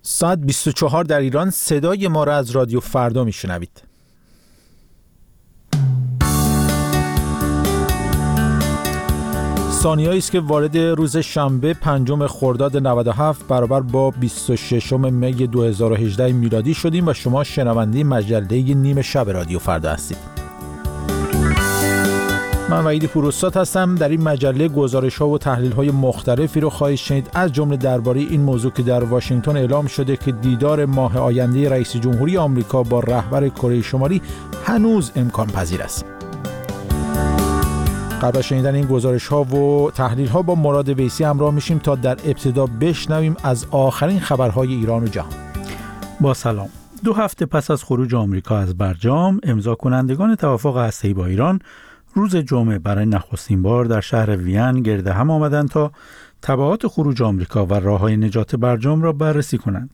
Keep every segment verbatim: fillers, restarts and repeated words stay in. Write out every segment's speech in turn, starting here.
ساعت بیست و چهار در ایران. صدای ما را از رادیو فردا میشنوید. ثانیه‌ای است که وارد روز شنبه پنجم خرداد نود و هفت برابر با بیست و ششم می دو هزار و هجده میلادی شدیم و شما شنونده مجله نیمه شب رادیو فردا هستید. من وحید پوروستاد هستم. در این مجله گزارش‌ها و تحلیل‌های مختلفی رو خواهید شنید، از جمله درباره این موضوع که در واشنگتن اعلام شده که دیدار ماه آینده رئیس جمهوری آمریکا با رهبر کره شمالی هنوز امکان پذیر است. قبل از شنیدن این گزارش‌ها و تحلیل‌ها با مراد ویسی همراه میشیم تا در ابتدا بشنویم از آخرین خبرهای ایران و جهان. با سلام. دو هفته پس از خروج آمریکا از برجام، امضا کنندگان توافق هسته‌ای با ایران روز جمعه برای نخستین بار در شهر وین گرد هم آمدند تا تبعات خروج آمریکا و راه‌های نجات برجام را بررسی کنند.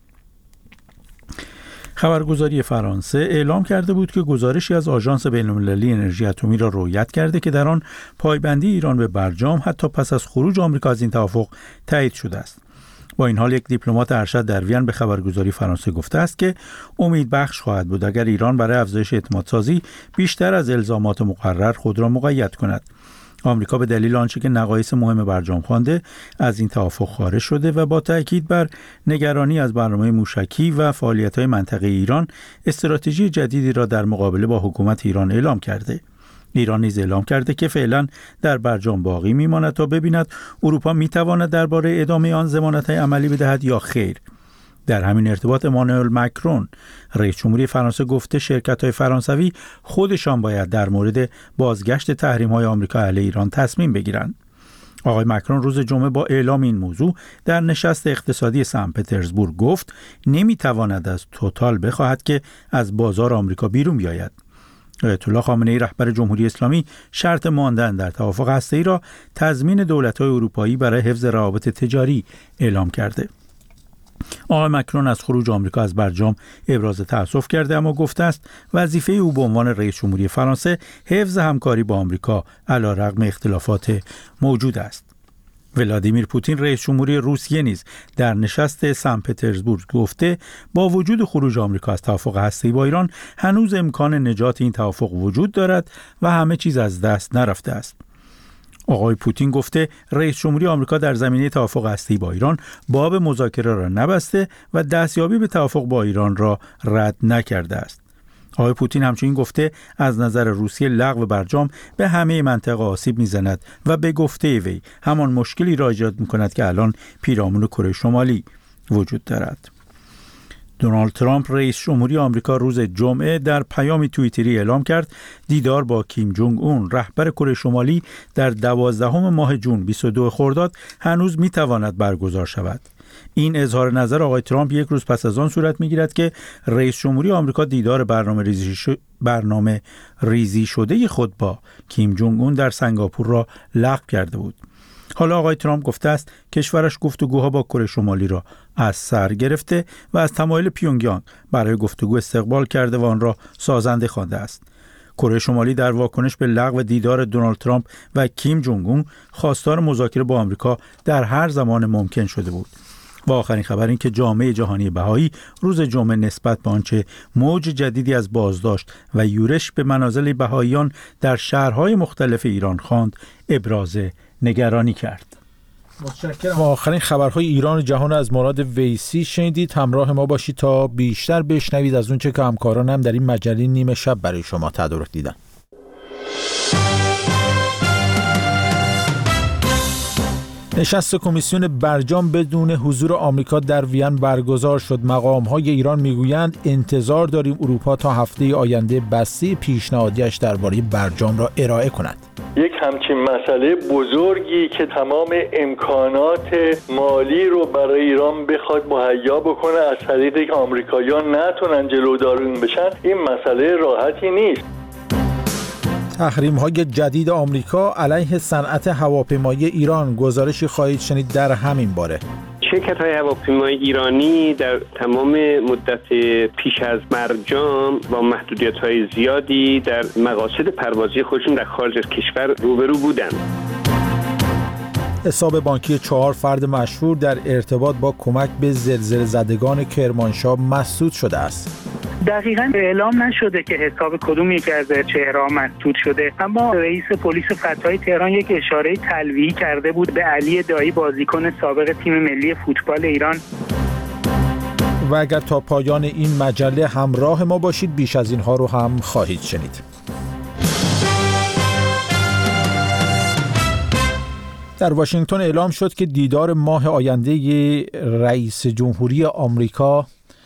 خبرگزاری فرانسه اعلام کرده بود که گزارشی از آژانس بین‌المللی انرژی اتمی را رویت کرده که در آن پایبندی ایران به برجام حتی پس از خروج آمریکا از این توافق تایید شده است. با این حال یک دیپلمات ارشد در وین به خبرگزاری فرانسه گفته است که امیدبخش خواهد بود اگر ایران برای افزایش اعتمادسازی بیشتر از الزامات مقرر خود را مقید کند. آمریکا به دلیل آنچه که نقایص مهم برجام خوانده از این توافق خارج شده و با تأکید بر نگرانی از برنامه موشکی و فعالیت‌های منطقه‌ای ایران، استراتژی جدیدی را در مقابله با حکومت ایران اعلام کرده. ایران نیز اعلام کرده که فعلا در برجام باقی میماند تا ببیند اروپا میتواند درباره ادامه آن ضمانت‌های عملی بدهد یا خیر. در همین ارتباط امانوئل مکرون رئیس جمهوری فرانسه گفته شرکت‌های فرانسوی خودشان باید در مورد بازگشت تحریم‌های آمریکا علیه ایران تصمیم بگیرند. آقای مکرون روز جمعه با اعلام این موضوع در نشست اقتصادی سن پترزبورگ گفت نمیتواند از توتال بخواهد که از بازار آمریکا بیرون بیاید. آیت الله خامنه‌ای رهبر جمهوری اسلامی شرط ماندن در توافق هسته‌ای را تضمین دولت‌های اروپایی برای حفظ روابط تجاری اعلام کرده. آقای مکرون از خروج آمریکا از برجام ابراز تأسف کرده، اما گفته است وظیفه او به عنوان رئیس جمهوری فرانسه حفظ همکاری با آمریکا علیرغم اختلافات موجود است. ولادیمیر پوتین رئیس جمهوری روسیه نیز در نشست سن پترزبورگ گفته با وجود خروج آمریکا از توافق هسته‌ای با ایران هنوز امکان نجات این توافق وجود دارد و همه چیز از دست نرفته است. آقای پوتین گفته رئیس جمهوری آمریکا در زمینه توافق هسته‌ای با ایران باب مذاکره را نبسته و دستیابی به توافق با ایران را رد نکرده است. آقای پوتین همچنین گفته از نظر روسیه لغو برجام به همه منطقه آسیب می‌زند و به گفته وی همان مشکلی را ایجاد می‌کند که الان پیرامون کره شمالی وجود دارد. دونالد ترامپ رئیس جمهوری آمریکا روز جمعه در پیامی توییتری اعلام کرد دیدار با کیم جونگ اون رهبر کره شمالی در دوازدهم ماه جون بیست و دو خرداد هنوز می‌تواند برگزار شود. این اظهار نظر آقای ترامپ یک روز پس از آن صورت می‌گیرد که رئیس جمهوری آمریکا دیدار برنامه ریزی, ش... برنامه ریزی شده خود با کیم جونگ اون در سنگاپور را لغو کرده بود. حالا آقای ترامپ گفته است کشورش گفتگوها با کره شمالی را از سر گرفته و از تمایل پیونگیانگ برای گفتگو استقبال کرده و آن را سازنده خوانده است. کره شمالی در واکنش به لغو دیدار دونالد ترامپ و کیم جونگ اون خواستار مذاکره با آمریکا در هر زمان ممکن شده بود. و آخرین خبر این که جامعه جهانی بهایی روز جمعه نسبت به آنچه موج جدیدی از بازداشت و یورش به منازل بهاییان در شهرهای مختلف ایران خواند ابراز نگرانی کرد. متشکرم. و آخرین خبرهای ایران و جهان از مراد ویسی شنیدید. همراه ما باشید تا بیشتر بشنوید از اونچه که همکارانم در این مجله نیمه شب برای شما تدارک دیدن. نشست کمیسیون برجام بدون حضور آمریکا در وین برگزار شد. مقام‌های ایران میگویند انتظار داریم اروپا تا هفته آینده بسته پیشنهادیش درباره برجام را ارائه کند. یک همچین مسئله بزرگی که تمام امکانات مالی رو برای ایران بخواد مهیا بکنه از طریقی که آمریکایی‌ها نتونن جلودار بشن، این مسئله راحتی نیست. تحریم‌های جدید آمریکا علیه صنعت هواپیمایی ایران، گزارشی خواهید شنید در همین باره. شرکت‌های هواپیمایی ایرانی در تمام مدت پیش از برجام با محدودیت‌های زیادی در مقاصد پروازی خودشون در خارج از کشور روبرو بودند. حساب بانکی چهار فرد مشهور در ارتباط با کمک به زلزله زدگان کرمانشاه مسدود شده است. دقیقاً اعلام نشده که حساب کدوم یکی از چهره‌ها مسدود شده، اما رئیس پلیس فتای تهران یک اشاره تلویحی کرده بود به علی دایی، بازیکن سابق تیم ملی فوتبال ایران. و اگر تا پایان این مجله همراه ما باشید بیش از اینها رو هم خواهید شنید. در واشنگتن اعلام شد که دیدار ماه آینده رئیس جمهوری آمریکا،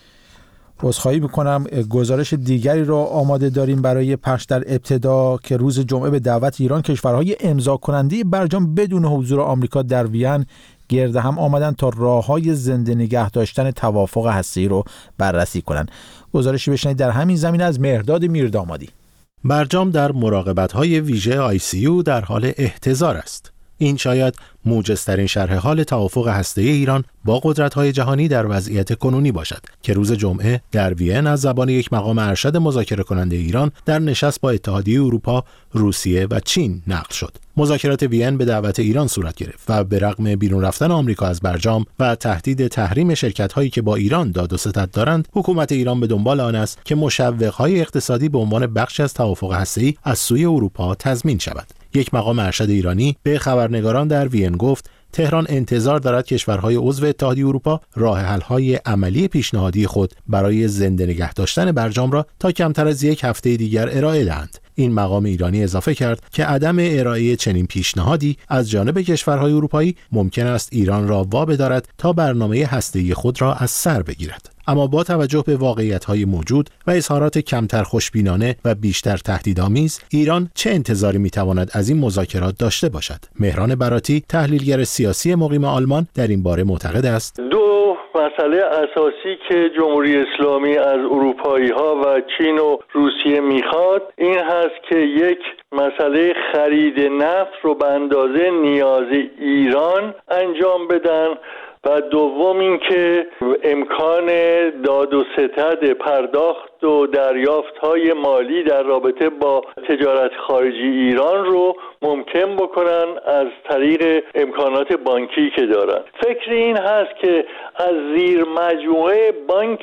عذرخواهی میکنم گزارش دیگری را آماده داریم برای پخش در ابتدا، که روز جمعه به دعوت ایران کشورهای امضا کننده برجام بدون حضور آمریکا در وین گرد هم آمدن تا راه‌های زنده نگه داشتن توافق هسته‌ای رو بررسی کنند. گزارشی بشنید در همین زمینه از مهرداد میردامادی. برجام در مراقبت‌های ویژه آی سی یو در حال احتضار است. این شاید موجزترین شرح حال توافق هسته‌ای ایران با قدرت‌های جهانی در وضعیت کنونی باشد که روز جمعه در وین از زبان یک مقام ارشد مذاکره کننده ایران در نشست با اتحادیه اروپا، روسیه و چین نقل شد. مذاکرات وین به دعوت ایران صورت گرفت و به رغم بیرون رفتن آمریکا از برجام و تهدید تحریم شرکت‌هایی که با ایران داد و ستد دارند، حکومت ایران به دنبال آن است که مشوق‌های اقتصادی به عنوان بخشی از توافق هسته‌ای از سوی اروپا تضمین شود. یک مقام ارشد ایرانی به خبرنگاران در وین گفت تهران انتظار دارد کشورهای عضو اتحادیه اروپا راه حل‌های عملی پیشنهادی خود برای زنده نگه داشتن برجام را تا کمتر از یک هفته دیگر ارائه دهند. این مقام ایرانی اضافه کرد که عدم ارائه چنین پیشنهادی از جانب کشورهای اروپایی ممکن است ایران را وابدارد تا برنامه هسته‌ای خود را از سر بگیرد. اما با توجه به واقعیت‌های موجود و اظهارات کمتر خوشبینانه و بیشتر تهدیدآمیز، ایران چه انتظاری می‌تواند از این مذاکرات داشته باشد؟ مهران براتی، تحلیلگر سیاسی مقیم آلمان، در این باره معتقد است: دو مسئله اساسی که جمهوری اسلامی از اروپایی‌ها و چین و روسیه می‌خواد این هست که یک مسئله خرید نفت رو به اندازه نیاز ایران انجام بدن و دوم اینکه امکان داد و ستد پرداخت و دریافت‌های مالی در رابطه با تجارت خارجی ایران رو ممکن بکنن از طریق امکانات بانکی که دارن. فکر این هست که از زیر مجموعه بانک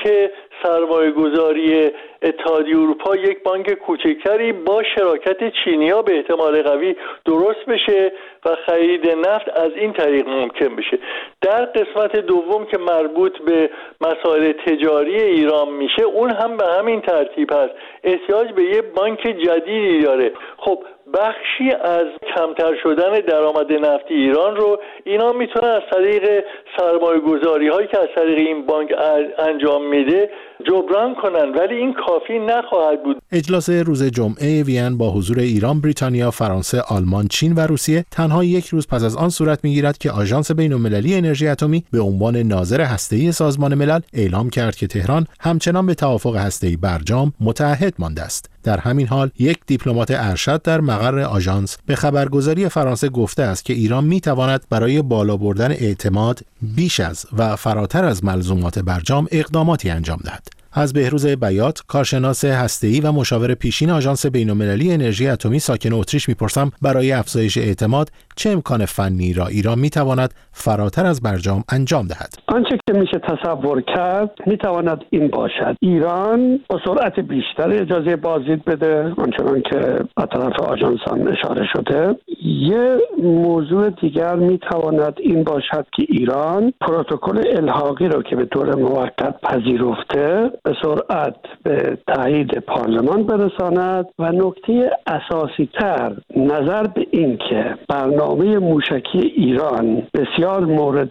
سرمایه‌گذاری اتحادیه اروپا یک بانک کوچکتری با شراکت چینی‌ها به احتمال قوی درست بشه و خرید نفت از این طریق ممکن بشه. در قسمت دوم که مربوط به مسائل تجاری ایران میشه، اون هم به همین ترتیب هست. احتیاج به یه بانک جدیدی داره. خب بخشی از کمتر شدن درآمد نفتی ایران رو اینا میتونن از طریق سرمایه گذاری هایی که از طریق این بانک انجام میده جبران کنن، ولی این کافی نخواهد بود. اجلاس روز جمعه وین با حضور ایران، بریتانیا، فرانسه، آلمان، چین و روسیه تنها یک روز پس از آن صورت میگیرد که آژانس بین‌المللی انرژی اتمی به عنوان ناظر هسته‌ای سازمان ملل اعلام کرد که تهران همچنان به توافق هسته‌ای برجام متعهد مانده است. در همین حال یک دیپلمات ارشد در مقر آژانس به خبرگزاری فرانسه گفته است که ایران میتواند برای بالا بردن اعتماد بیش از و فراتر از ملزومات برجام اقداماتی انجام دهد. از بهروز بیات، کارشناس هسته‌ای و مشاور پیشین آژانس بین‌المللی انرژی اتمی ساکن اتریش میپرسم برای افزایش اعتماد چه امکان فنی را ایران میتواند فراتر از برجام انجام دهد؟ آنچه که میشه تصور کرد میتواند این باشد: ایران با سرعت بیشتر اجازه بازدید بده، آنچنان که از طرف آژانس هم اشاره شده. یه موضوع دیگر میتواند این باشد که ایران پروتکل الحاقی رو که به طور موقت پذیرفته به سرعت به تایید پارلمان برساند و نکته اساسی تر نظر به این که برنامه موشکی ایران بسیار مورد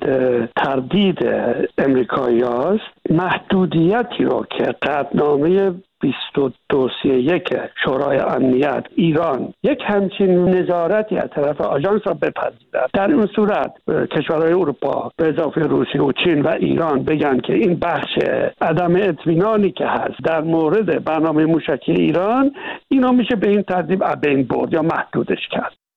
تردید امریکایی است، محدودیتی رو که قطعنامه بیست و دو سی و یک شورای امنیت ایران یک همچین نظارتی از طرف آژانس را بپذیرد. در این صورت کشورهای اروپا به اضافه روسیه و چین و ایران بگن که این بخش عدم اطمینانی که هست در مورد برنامه موشکی ایران، اینا میشه به این ترتیب بین برد یا محدودش کرد.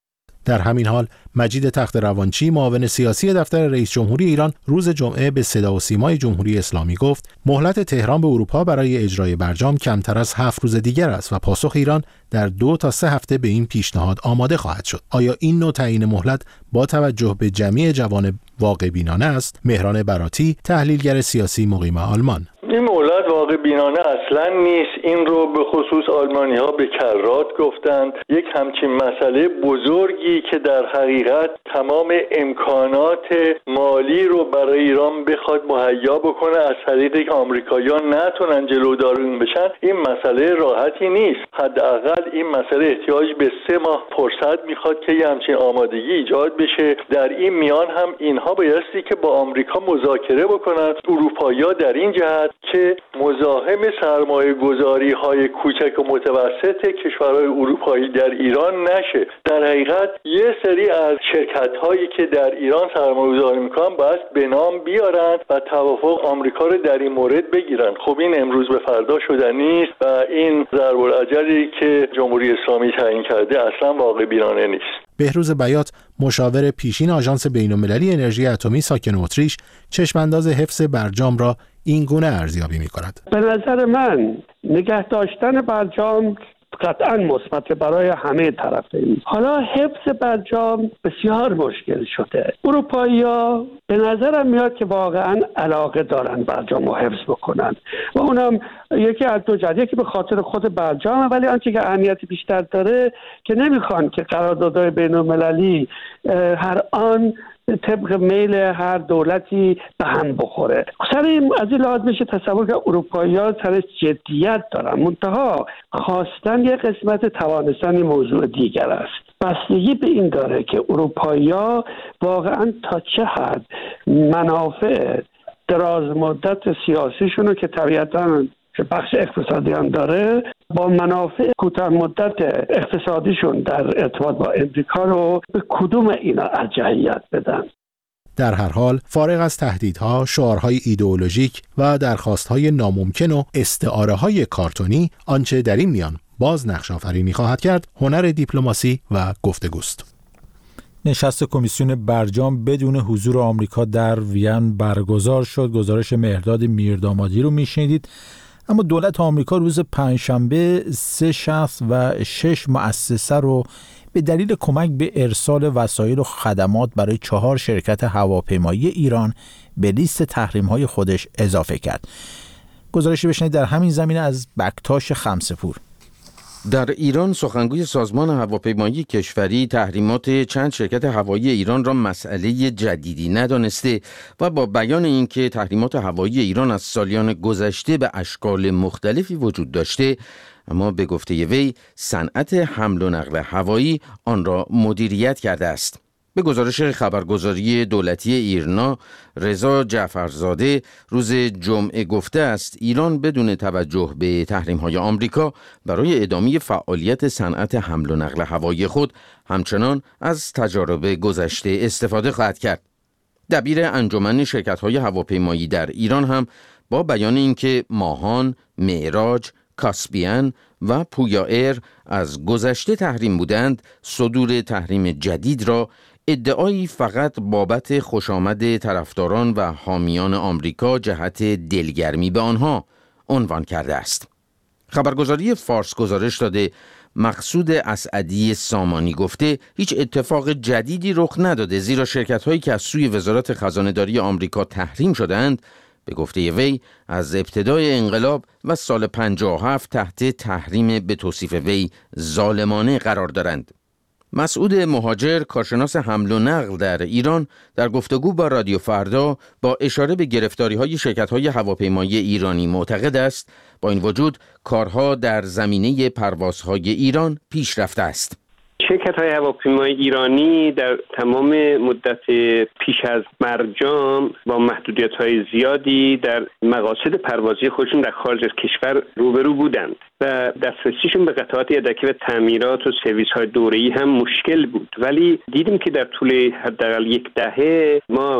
در همین حال مجید تخت روانچی معاون سیاسی دفتر رئیس جمهوری ایران روز جمعه به صدا و سیمای جمهوری اسلامی گفت مهلت تهران به اروپا برای اجرای برجام کمتر از هفت روز دیگر است و پاسخ ایران در دو تا سه هفته به این پیشنهاد آماده خواهد شد. آیا این نوع تعیین مهلت با توجه به جمعی جوانب واقع بینانه است؟ مهران براتی، تحلیلگر سیاسی مقیم آلمان: این مهلت واقع بینانه اصلا نیست. این رو به خصوص آلمانی ها به کرات گفتند. یک همچین مسئله بزرگی که در حقیقت تمام امکانات مالی رو برای ایران بخواد مهیا بکنه از طریقی که آمریکایی‌ها نتونن جلودار اون بشن، این مسئله راحتی نیست. حداقل این مسئله احتیاج به سه ماه فرصت میخواد که یه همچین آمادگی ایجاد بشه. در این میان هم اینها بایستی که با آمریکا مذاکره بکنن. اروپایی‌ها در این جهت که مزاحم سرمایه گذاری های کوچک و متوسط کشورهای اروپایی در ایران نشه. در حقیقت یه سری از شرکت هایی که در ایران سرمایه گذاری میکنن باید به نام بیارن و توافق آمریکا رو در این مورد بگیرن. خب این امروز به فردا شدنی نیست و این ضرب الاجلی که جمهوری اسلامی تعیین کرده اصلا واقع بینانه نیست. بهروز بیات، مشاور پیشین آژانس بین‌المللی انرژی اتمی ساکن اتریش، چشمانداز حفظ برجام را این گونه ارزیابی می‌کند: به نظر من نگه داشتن برجام قطعاً مثبت برای همه طرفین. حالا حفظ برجام بسیار مشکل شده. اروپایی‌ها به نظرم میاد که واقعاً علاقه دارن برجام رو حفظ بکنن و اونم یکی از دو جهت، یکی به خاطر خود برجام، ولی آنچه که اهمیت بیشتر داره که نمیخوان که قراردادهای بین‌المللی هر آن طبق میل هر دولتی به هم بخوره. سر این از این لحاظ میشه تصور که اروپایی‌ها سر جدیت دارن، منتها خواستن یک قسمت توانستن موضوع دیگر است. بستگی به این داره که اروپایی‌ها واقعا تا چه حد منافع دراز مدت سیاسیشون رو که طبیعتاً که بخش اقتصادی هم داره با منافع کوتاه مدت اقتصادیشون در ارتباط با امریکا رو به کدوم اینا ارجحیت بدن. در هر حال فارغ از تهدیدها، شعارهای ایدئولوژیک و درخواستهای ناممکن و استعاره‌های کارتونی، آنچه در این میان باز نقش آفرینی خواهد کرد هنر دیپلماسی و گفتگوست. نشست کمیسیون برجام بدون حضور آمریکا در وین برگزار شد. گزارش مهرداد میردامادی رو میشنیدید. اما دولت آمریکا روز پنجشنبه سه شخص و شش مؤسسه رو به دلیل کمک به ارسال وسایل و خدمات برای چهار شرکت هواپیمایی ایران به لیست تحریم‌های خودش اضافه کرد. گزارشی بشنید در همین زمینه از بکتاش خمسه‌پور. در ایران سخنگوی سازمان هواپیمایی کشوری تحریمات چند شرکت هوایی ایران را مسئله جدیدی ندانسته و با بیان اینکه تحریمات هوایی ایران از سالیان گذشته به اشکال مختلفی وجود داشته، اما به گفته وی صنعت حمل و نقل هوایی آن را مدیریت کرده است. به گزارش خبرگزاری دولتی ایرنا، رضا جعفرزاده روز جمعه گفته است ایران بدون توجه به تحریم‌های آمریکا برای ادامه فعالیت صنعت حمل و نقل هوایی خود همچنان از تجارب گذشته استفاده خواهد کرد. دبیر انجمن شرکت‌های هواپیمایی در ایران هم با بیان اینکه ماهان، معراج، کاسپیان و پویا ایر از گذشته تحریم بودند، صدور تحریم جدید را ادعایی فقط بابت خوشامد طرفداران و حامیان آمریکا جهت دلگرمی به آنها عنوان کرده است. خبرگزاری فارس گزارش داده مقصود اسعدی سامانی گفته هیچ اتفاق جدیدی رخ نداده، زیرا شرکت‌هایی که از سوی وزارت خزانه‌داری آمریکا تحریم شدند به گفته وی از ابتدای انقلاب و سال پنجاه و هفت تحت تحریم به توصیف وی ظالمانه قرار دارند. مسعود مهاجر، کارشناس حمل و نقل در ایران، در گفتگو با رادیو فردا با اشاره به گرفتاری‌های شرکت‌های هواپیمایی ایرانی معتقد است با این وجود کارها در زمینه پروازهای ایران پیش رفته است. شرکت‌های هواپیمایی ایرانی در تمام مدت پیش از برجام با محدودیت‌های زیادی در مقاصد پروازی خودشون در خارج از کشور روبرو بودند و دسترسیشون به قطعات یدکی و تعمیرات و سرویس‌های دوره‌ای هم مشکل بود، ولی دیدیم که در طول حداقل یک دهه ما هم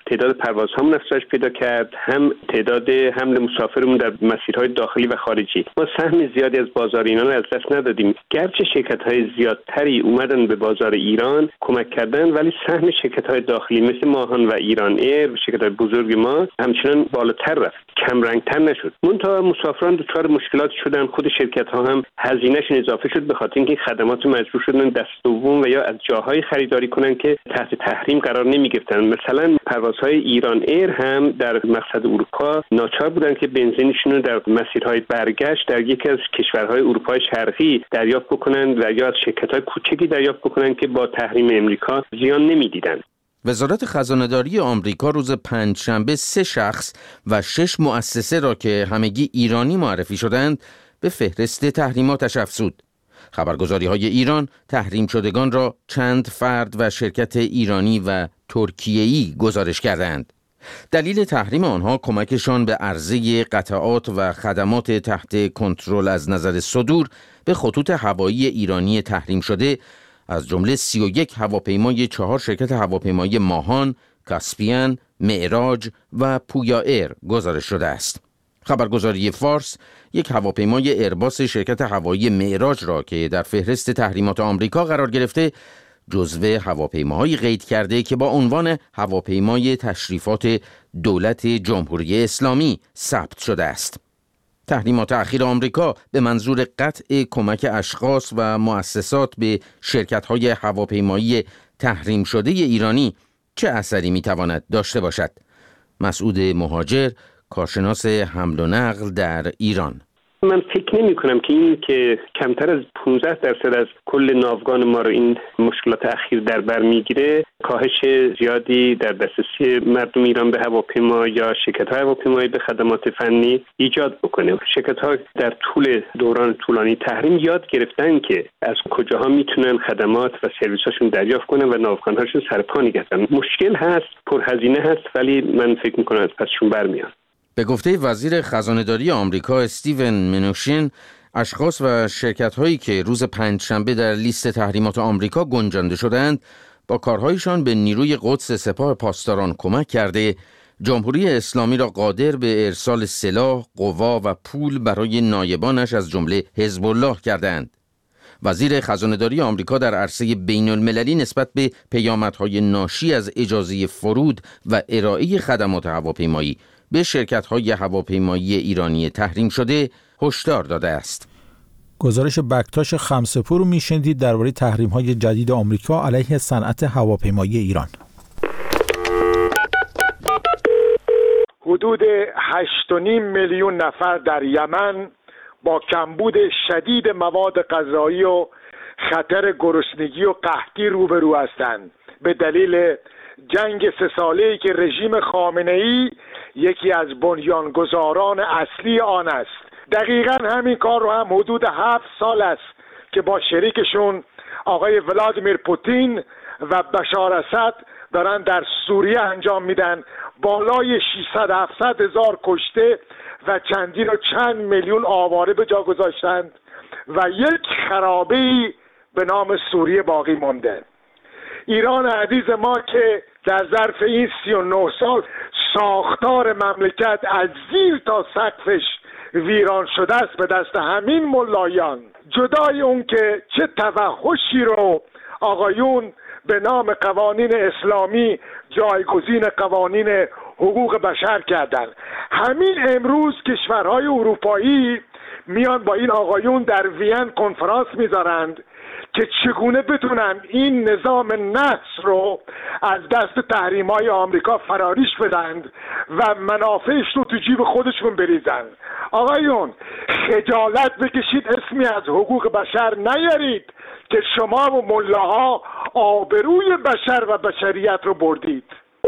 تعداد پروازهامون افزایش پیدا کرد، هم تعداد حمل مسافرمون در مسیرهای داخلی و خارجی. ما سهم زیادی از بازار ایران رو از دست ندادیم. گرچه شرکت‌های زیادتری اومدن به بازار ایران کمک کردن، ولی سهم شرکت‌های داخلی مثل ماهان و ایران ایر و شرکت‌های بزرگ ما همچنان بالاتر رفت، کم رنگتر نشد. منتها مسافران دچار مشکلات شدن، خود شرکت‌ها هم هزینه‌شون اضافه شد به خاطر اینکه خدمات مجبور شدن دست دوم و یا از جاهای خریداری کنن که تحت تحریم قرار نمی‌گرفتن. مثلا پروازهای ایران ایر هم در مقصد اروپا ناچار بودن که بنزینشون رو در مسیرهای برگشت در یکی از کشورهای اروپای شرقی دریافت بکنن و یا از شرکت‌های کوچکی دریافت بکنن که با تحریم امریکا زیان نمی‌دیدن. وزارت خزانه‌داری آمریکا روز پنجشنبه سه شخص و شش مؤسسه را که همگی ایرانی معرفی شدند به فهرست تحریماتش افزود. خبرگزاری‌های ایران تحریم شدگان را چند فرد و شرکت ایرانی و ترکیه‌ای گزارش کردند. دلیل تحریم آنها کمکشان به عرضه قطعات و خدمات تحت کنترل از نظر صدور به خطوط هوایی ایرانی تحریم شده، از جمله سی و یک هواپیمای چهار شرکت هواپیمایی ماهان، کاسپیان، معراج و پویا ایر گزارش شده است. خبرگزاری فارس یک هواپیمای ایرباس شرکت هوایی معراج را که در فهرست تحریمات آمریکا قرار گرفته جزو هواپیماهایی قید کرده که با عنوان هواپیمای تشریفات دولت جمهوری اسلامی ثبت شده است. تحریمات اخیر آمریکا به منظور قطع کمک اشخاص و مؤسسات به شرکت‌های هواپیمایی تحریم شده ایرانی چه اثری می‌تواند داشته باشد؟ مسعود مهاجر، کارشناس حمل و نقل در ایران: من فکر نمی کنم که این که کمتر از پانزده درصد از کل ناوگان ما رو این مشکلات اخیر در بر میگیره کاهش زیادی در دسترسی مردم ایران به هواپیما یا شرکت‌های هواپیمایی به خدمات فنی ایجاد بکنه. شرکت‌ها در طول دوران طولانی تحریم یاد گرفتن که از کجاها میتونن خدمات و سرویس‌هاشون دریافت کنن و ناوگان‌هاشون سر پا نگه دارن. مشکل هست، پرهزینه هست، ولی من فکر می‌کنم از پسشون برمیاد. به گفته وزیر خزانه‌داری آمریکا استیون منوشین، اشخاص و شرکت‌هایی که روز پنجشنبه در لیست تحریمات آمریکا گنجانده شدند، با کارهایشان به نیروی قدس سپاه پاسداران کمک کرده، جمهوری اسلامی را قادر به ارسال سلاح، قوا و پول برای نایبانش از جمله حزب الله کردند. وزیر خزانه‌داری آمریکا در عرصه بین‌المللی نسبت به پیامدهای ناشی از اجازه فرود و ارائه خدمات هواپیمایی به شرکت‌های هواپیمایی ایرانی تحریم شده هشدار داده است. گزارش بکتاش خمسه‌پور رو میشنیدید درباره تحریم‌های جدید آمریکا علیه صنعت هواپیمایی ایران. حدود هشت و نیم میلیون نفر در یمن با کمبود شدید مواد غذایی و خطر گرسنگی و قحطی روبرو هستند به دلیل جنگ سه ساله‌ای که رژیم خامنه‌ای یکی از بنیانگذاران اصلی آن است. دقیقاً همین کار رو هم حدود هفت سال است که با شریکشون آقای ولادیمیر پوتین و بشار اسد دارن در سوریه انجام میدن. بالای ششصد هفتصد هزار کشته و چندین و چند میلیون آواره به جا گذاشتند و یک خرابه‌ای به نام سوریه باقی مانده. ایران عزیز ما که در ظرف این سی و نه سال ساختار مملکت از زیر تا سقفش ویران شده است به دست همین ملایان. جدای اون که چه توحشی رو آقایون به نام قوانین اسلامی جایگزین قوانین حقوق بشر کردن. همین امروز کشورهای اروپایی میان با این آقایون در وین کنفرانس میذارند که چگونه بتونن این نظام نحس رو از دست تحریم‌های آمریکا فراریش بدند و منافعش رو تو جیب خودشون بریزن. آقایون خجالت بکشید، اسمی از حقوق بشر نیارید که شما و ملاها آبروی بشر و بشریت رو بردید.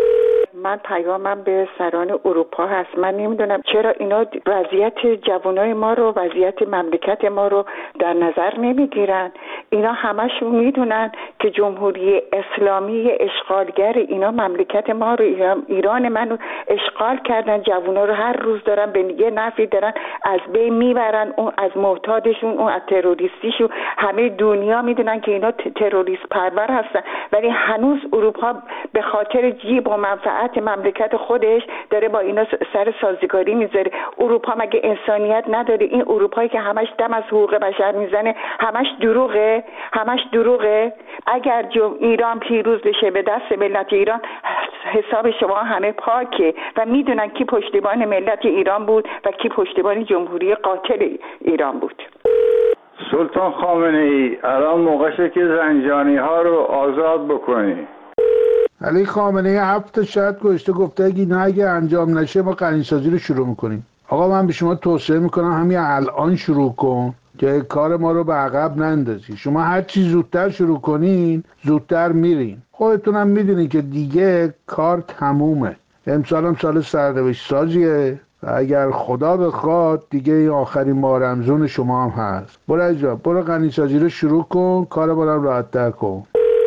من پیامم به سران اروپا هست. من نمیدونم چرا اینا وضعیت جوانای ما رو، وضعیت مملکت ما رو در نظر نمیگیرن. اینا همشون میدونن که جمهوری اسلامی اشغالگر اینا مملکت ما رو، ایران منو اشغال کردن. جوانا رو هر روز دارن به یه نفعی دارن از بین میبرن، اون از معتادشون، اون از تروریستیشون. همه دنیا میدونن که اینا تروریست پرور هستن، ولی هنوز اروپا به خاطر جیب و منفعت منفعت مملکت خودش داره با اینا سر سازگاری میذاره. اروپا مگه انسانیت نداره؟ این اروپایی که همش دم از حقوق بشر میزنه همش دروغه، همش دروغه. اگر جو ایران پیروز بشه به دست ملت ایران، حساب شما همه پاکه و میدونن کی پشتیبان ملت ایران بود و کی پشتیبان جمهوری قاتل ایران بود. سلطان خامنه ای الان موقعشه که زنجانی ها رو آزاد بکنی. علی خامنه ای هفت شاید گذشته گفته اگه نه اگه انجام نشه ما قنیسازی رو شروع میکنیم. آقا من به شما توصیه میکنم همین الان شروع کن که کار ما رو به عقب نندازی. شما هر چی زودتر شروع کنین زودتر میرین. خودتونم میدونین که دیگه کار تمومه. امسال هم سال سرنوشت سازیه و اگر خدا بخواد دیگه این آخرین ماه رمضان شما هم هست. برو عزیزم برو غنیسازی رو شروع کن، کار برام راحت تر کن.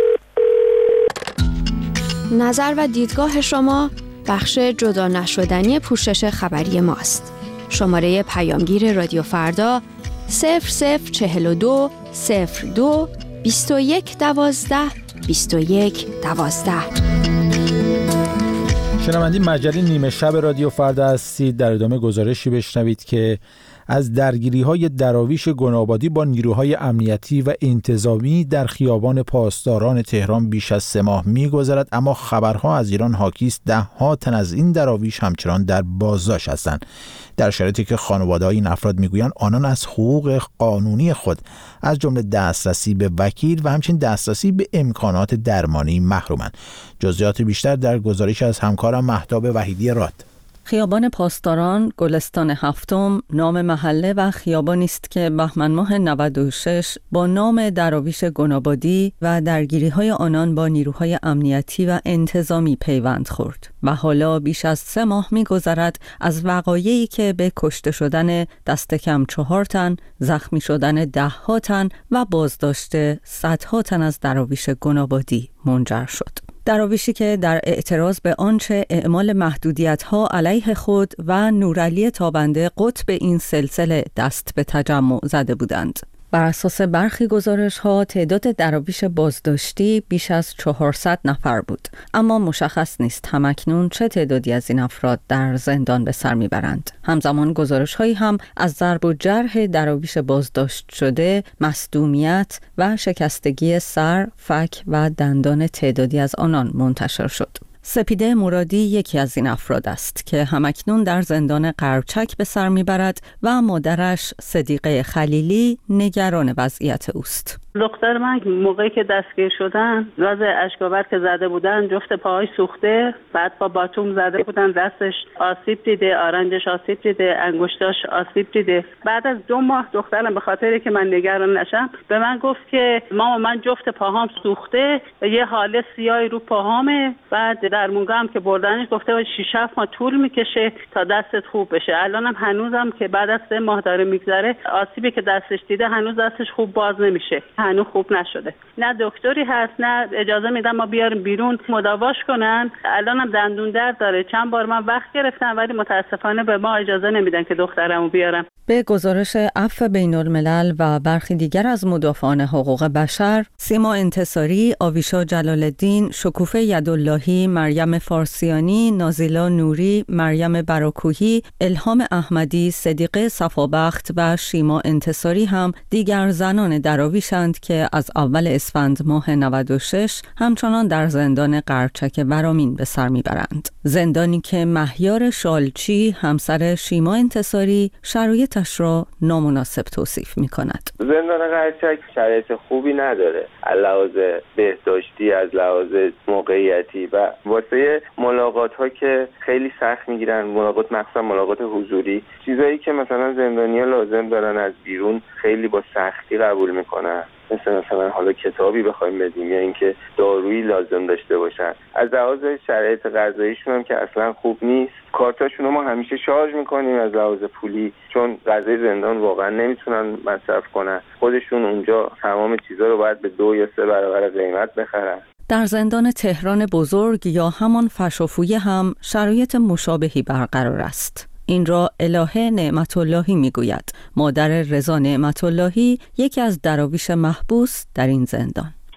نظر و دیدگاه شما بخش جدا نشدنی پوشش خبری ماست. شماره پیامگیر رادیو فردا صفر صفر چهل و دو صفر دو بیست و یک دوازده بیست و یک دوازده. شنوندی مجله نیمه شب رادیو فردا هستید. در ادامه گزارشی بشنوید که از درگیری‌های دراویش گنابادی با نیروهای امنیتی و انتظامی در خیابان پاسداران تهران بیش از سه ماه می‌گذرد، اما خبرها از ایران حاکی است ده‌ها تن از این دراویش همچنان در بازداشت هستند، در شرایطی که خانواده‌های این افراد می‌گویند آنان از حقوق قانونی خود از جمله دسترسی به وکیل و همچنین دسترسی به امکانات درمانی محرومند. جزئیات بیشتر در گزارش از همکارم مهتاب وحیدی راد. خیابان پاسداران، گلستان هفتم، نام محله و خیابانی است که بهمن ماه نود و شش با نام دراویش گنابادی و درگیری‌های آنان با نیروهای امنیتی و انتظامی پیوند خورد و حالا بیش از سه ماه می‌گذرد از وقایعی که به کشته شدن دست کم چهار تن، زخمی شدن ده‌ها تن و بازداشت صدها تن از دراویش گنابادی منجر شد. دراویشی که در اعتراض به آنچه اعمال محدودیت‌ها علیه خود و نورعلی تابنده قطب این سلسله دست به تجمع زده بودند. بر اساس برخی گزارش‌ها تعداد دراویش بازداشتی بیش از چهارصد نفر بود، اما مشخص نیست همکنون چه تعدادی از این افراد در زندان به سر میبرند. همزمان گزارش‌هایی هم از ضرب و جرح دراویش بازداشت شده، مصدومیت و شکستگی سر، فک و دندان تعدادی از آنان منتشر شد. سپیده مرادی یکی از این افراد است که همکنون در زندان قرچک به سر میبرد و مادرش صدیقه خلیلی نگران وضعیت اوست. دختر من موقعی که دستگیر شدن گاز اشک‌آور که زده بودن جفت پاهای سوخته، بعد با باتوم زده بودن، دستش آسیب دیده، آرنجش آسیب دیده، انگشتاش آسیب دیده. بعد از دو ماه دخترم به خاطری که من نگران نشم به من گفت که ماما من جفت پاهام سوخته و یه حاله سیاهی رو پاهامه. بعد در مونگا هم که بردنش گفته بود شش هفت ماه طول میکشه تا دستت خوب بشه. الانم هنوزم که بعد از سه ماه داره میگذره آسیبی که دستش دیده هنوز دستش خوب باز نمیشه، هنوز خوب نشده. نه دکتری هست نه اجازه میدن ما بیاریم بیرون مداواش کنن. الانم دندون درد داره. چند بار من وقت گرفتم ولی متاسفانه به ما اجازه نمیدن که دخترمو بیارم. به گزارش عفو بین الملل و برخی دیگر از مدافعان حقوق بشر، سیما انتصاری، آویشا جلال‌الدین، شکوفه یداللهی، مریم فارسیانی، نازیلا نوری، مریم براکوهی، الهام احمدی، صدیقه صفابخت و شیما انتصاری هم دیگر زنان دراویشند که از اول اسفند ماه نود و شش همچنان در زندان قرچک ورامین به سر میبرند. زندانی که مهیار شالچی، همسر شیما انتصاری، شرایط را نامناسب توصیف می کند. زندان قرچک شرایط خوبی نداره، از لحاظ بهداشتی، از لحاظ موقعیتی و واسه ملاقات ها که خیلی سخت میگیرن، ملاقات مخصوصا ملاقات حضوری، چیزایی که مثلا زندانی‌ها لازم دارن از بیرون خیلی با سختی قبول میکنن، مثل مثلا حالا کتابی بخوایم بدیم یا اینکه دارویی لازم داشته باشن. از لحاظ شرایط غذاییشون هم که اصلا خوب نیست. کارتاشون رو ما همیشه شارژ میکنیم از لحاظ پولی، چون غذای زندان واقعا نمیتونن مصرف کنن. خودشون اونجا تمام چیزا رو باید به دو یا سه برابر قیمت بخرن. در زندان تهران بزرگ یا همان فشافویه هم شرایط مشابهی برقرار است. این را الهه نعمت اللهی میگوید، مادر رضا نعمت اللهی، یکی از دراویش محبوس در این زندان.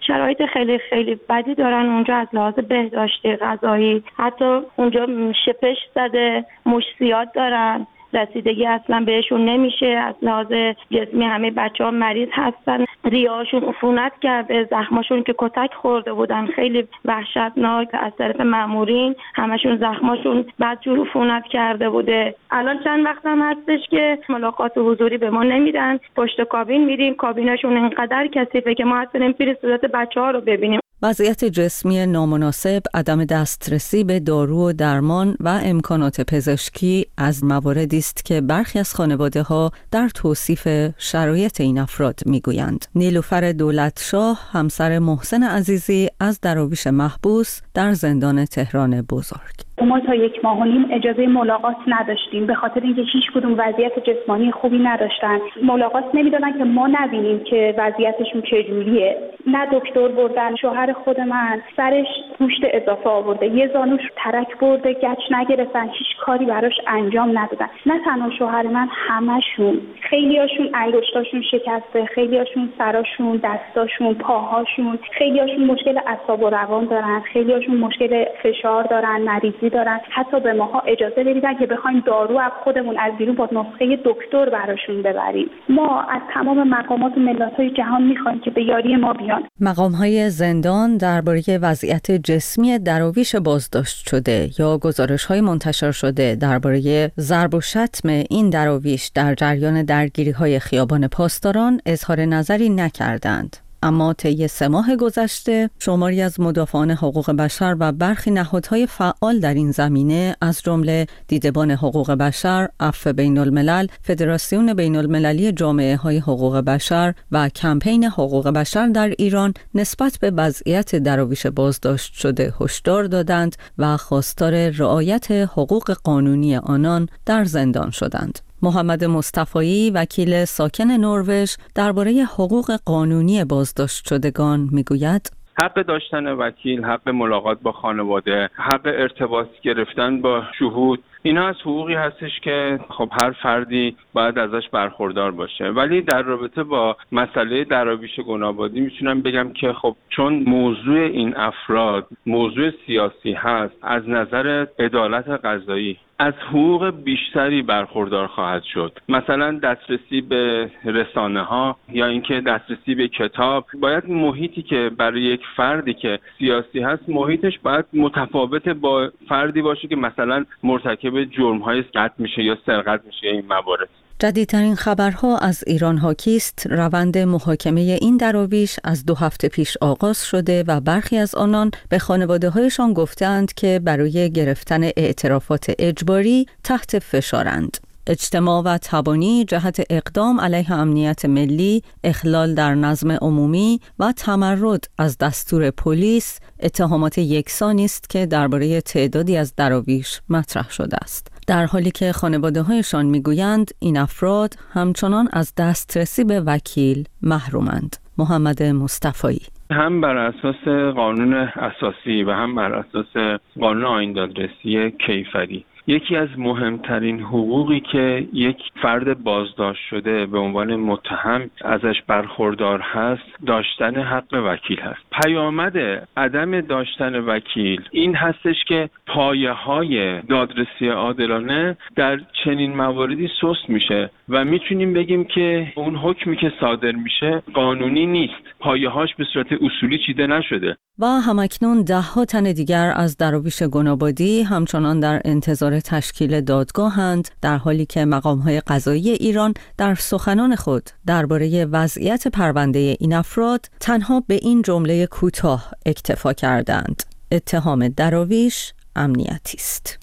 شرایط خیلی خیلی بدی دارن اونجا از لحاظ بهداشتی، غذایی، حتی اونجا شپش زده، موش زیاد دارن، رسیدگی اصلا بهشون نمیشه، از لحاظ جسمی همه بچه ها مریض هستن، ریه‌هاشون عفونت کرده، زخماشون که کتک خورده بودن خیلی وحشتناک از طرف مامورین، همشون زخماشون بدجور عفونت کرده بوده. الان چند وقت هم هستش که ملاقات حضوری به ما نمیدن، پشت کابین میریم، کابیناشون اینقدر کثیفه که ما اصلا نمیتونیم صورت بچه‌ها رو ببینیم. وضعیت جسمی نامناسب، عدم دسترسی به دارو و درمان و امکانات پزشکی از مواردی است که برخی از خانواده‌ها در توصیف شرایط این افراد میگویند. نیلوفر دولتشاه، همسر محسن عزیزی از دراویش محبوس در زندان تهران بزرگ. ما تا یک ماه و نیم اجازه ملاقات نداشتیم به خاطر اینکه هیچ کدوم وضعیت جسمانی خوبی نداشتن. ملاقات نمیدادن که ما نبینیم که وضعیتشون چجوریه. نه دکتر بردن. شوهر خود من سرش گوشت اضافه آورده، یه زانوش ترک برده، گچ نگرفتن، هیچ کاری براش انجام ندادن. نه تنها شوهر من، همشون، خیلیاشون انگشتاشون شکسته، خیلیاشون سراشون، دستاشون، پاهاشون، خیلیاشون مشکل اعصاب و روان دارن، خیلیاشون مشکل فشار دارن، مریضی دارن. حتی به ماها اجازه نمیدن که بخوایم دارو از خودمون از بیرون با نسخه دکتر براشون ببریم. ما از تمام مقامات و ملت‌های جهان میخوایم که به یاری ما بیان. مقام‌های زندان درباره وضعیت جسمی دراویش بازداشت شده یا گزارش‌های منتشر شده درباره ضرب و شتم این دراویش در جریان درگیری‌های خیابان پاسداران اظهار نظری نکردند. اما طی سه ماه گذشته شماری از مدافعان حقوق بشر و برخی نهادهای فعال در این زمینه از جمله دیدبان حقوق بشر، عفو بین الملل، فدراسیون بین المللی جامعه های حقوق بشر و کمپین حقوق بشر در ایران نسبت به وضعیت دراویش بازداشت شده هشدار دادند و خواستار رعایت حقوق قانونی آنان در زندان شدند. محمد مصطفایی، وکیل ساکن نروژ، درباره حقوق قانونی بازداشت شدگان میگوید: حق داشتن وکیل، حق ملاقات با خانواده، حق ارتباط گرفتن با شهود، اینا از حقوقی هستش که خب هر فردی باید ازش برخوردار باشه. ولی در رابطه با مسئله دراویش گنابادی میتونم بگم که خب چون موضوع این افراد موضوع سیاسی هست، از نظر عدالت قضایی از حقوق بیشتری برخوردار خواهد شد. مثلا دسترسی به رسانه ها یا اینکه دسترسی به کتاب. باید محیطی که برای یک فردی که سیاسی هست محیطش باید متفاوت با فردی باشه که مثلا مرتکب جرم‌های قتل میشه یا سرقت میشه. این موارد جدیدترین خبرها از ایران حاکی است. روند محاکمه این دراویش از دو هفته پیش آغاز شده و برخی از آنان به خانواده‌هایشان گفتند که برای گرفتن اعترافات اجباری تحت فشارند. اجتماع و تبانی جهت اقدام علیه امنیت ملی، اخلال در نظم عمومی و تمرد از دستور پلیس اتهامات یکسانی است که درباره تعدادی از دراویش مطرح شده است. در حالی که خانواده‌هایشان میگویند این افراد همچنان از دسترسی به وکیل محرومند. محمد مصطفایی: هم بر اساس قانون اساسی و هم بر اساس قانون آیین دادرسی کیفری یکی از مهمترین حقوقی که یک فرد بازداشت شده به عنوان متهم ازش برخوردار هست داشتن حق وکیل هست. پیامد عدم داشتن وکیل این هستش که پایه‌های دادرسی عادلانه در چنین مواردی سست میشه و میتونیم بگیم که اون حکمی که صادر میشه قانونی نیست، پایه‌هاش به صورت اصولی چیده نشده. و همکنون ده ها تن دیگر از دراویش گنابادی همچنان در انتظار تشکیل دادگاهند، در حالی که مقام‌های قضایی ایران در سخنان خود درباره وضعیت پرونده این افراد تنها به این جمله کوتاه اکتفا کردند: اتهام دراویش امنیتی است.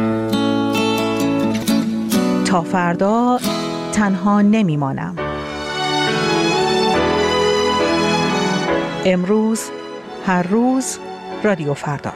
تا فردا تنها نمیمانم. امروز هر روز رادیو فردا.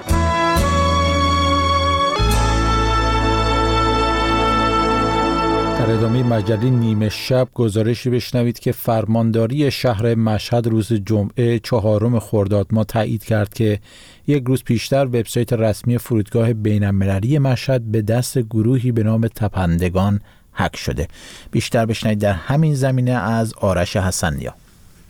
در ادامه مجله نیمه شب گزارشی بشنوید که فرمانداری شهر مشهد روز جمعه چهارم خرداد ماه تایید کرد که یک روز پیشتر وبسایت رسمی فرودگاه بین‌المللی مشهد به دست گروهی به نام تپندگان هک شده. بیشتر بشنوید در همین زمینه از آرش حسنیا.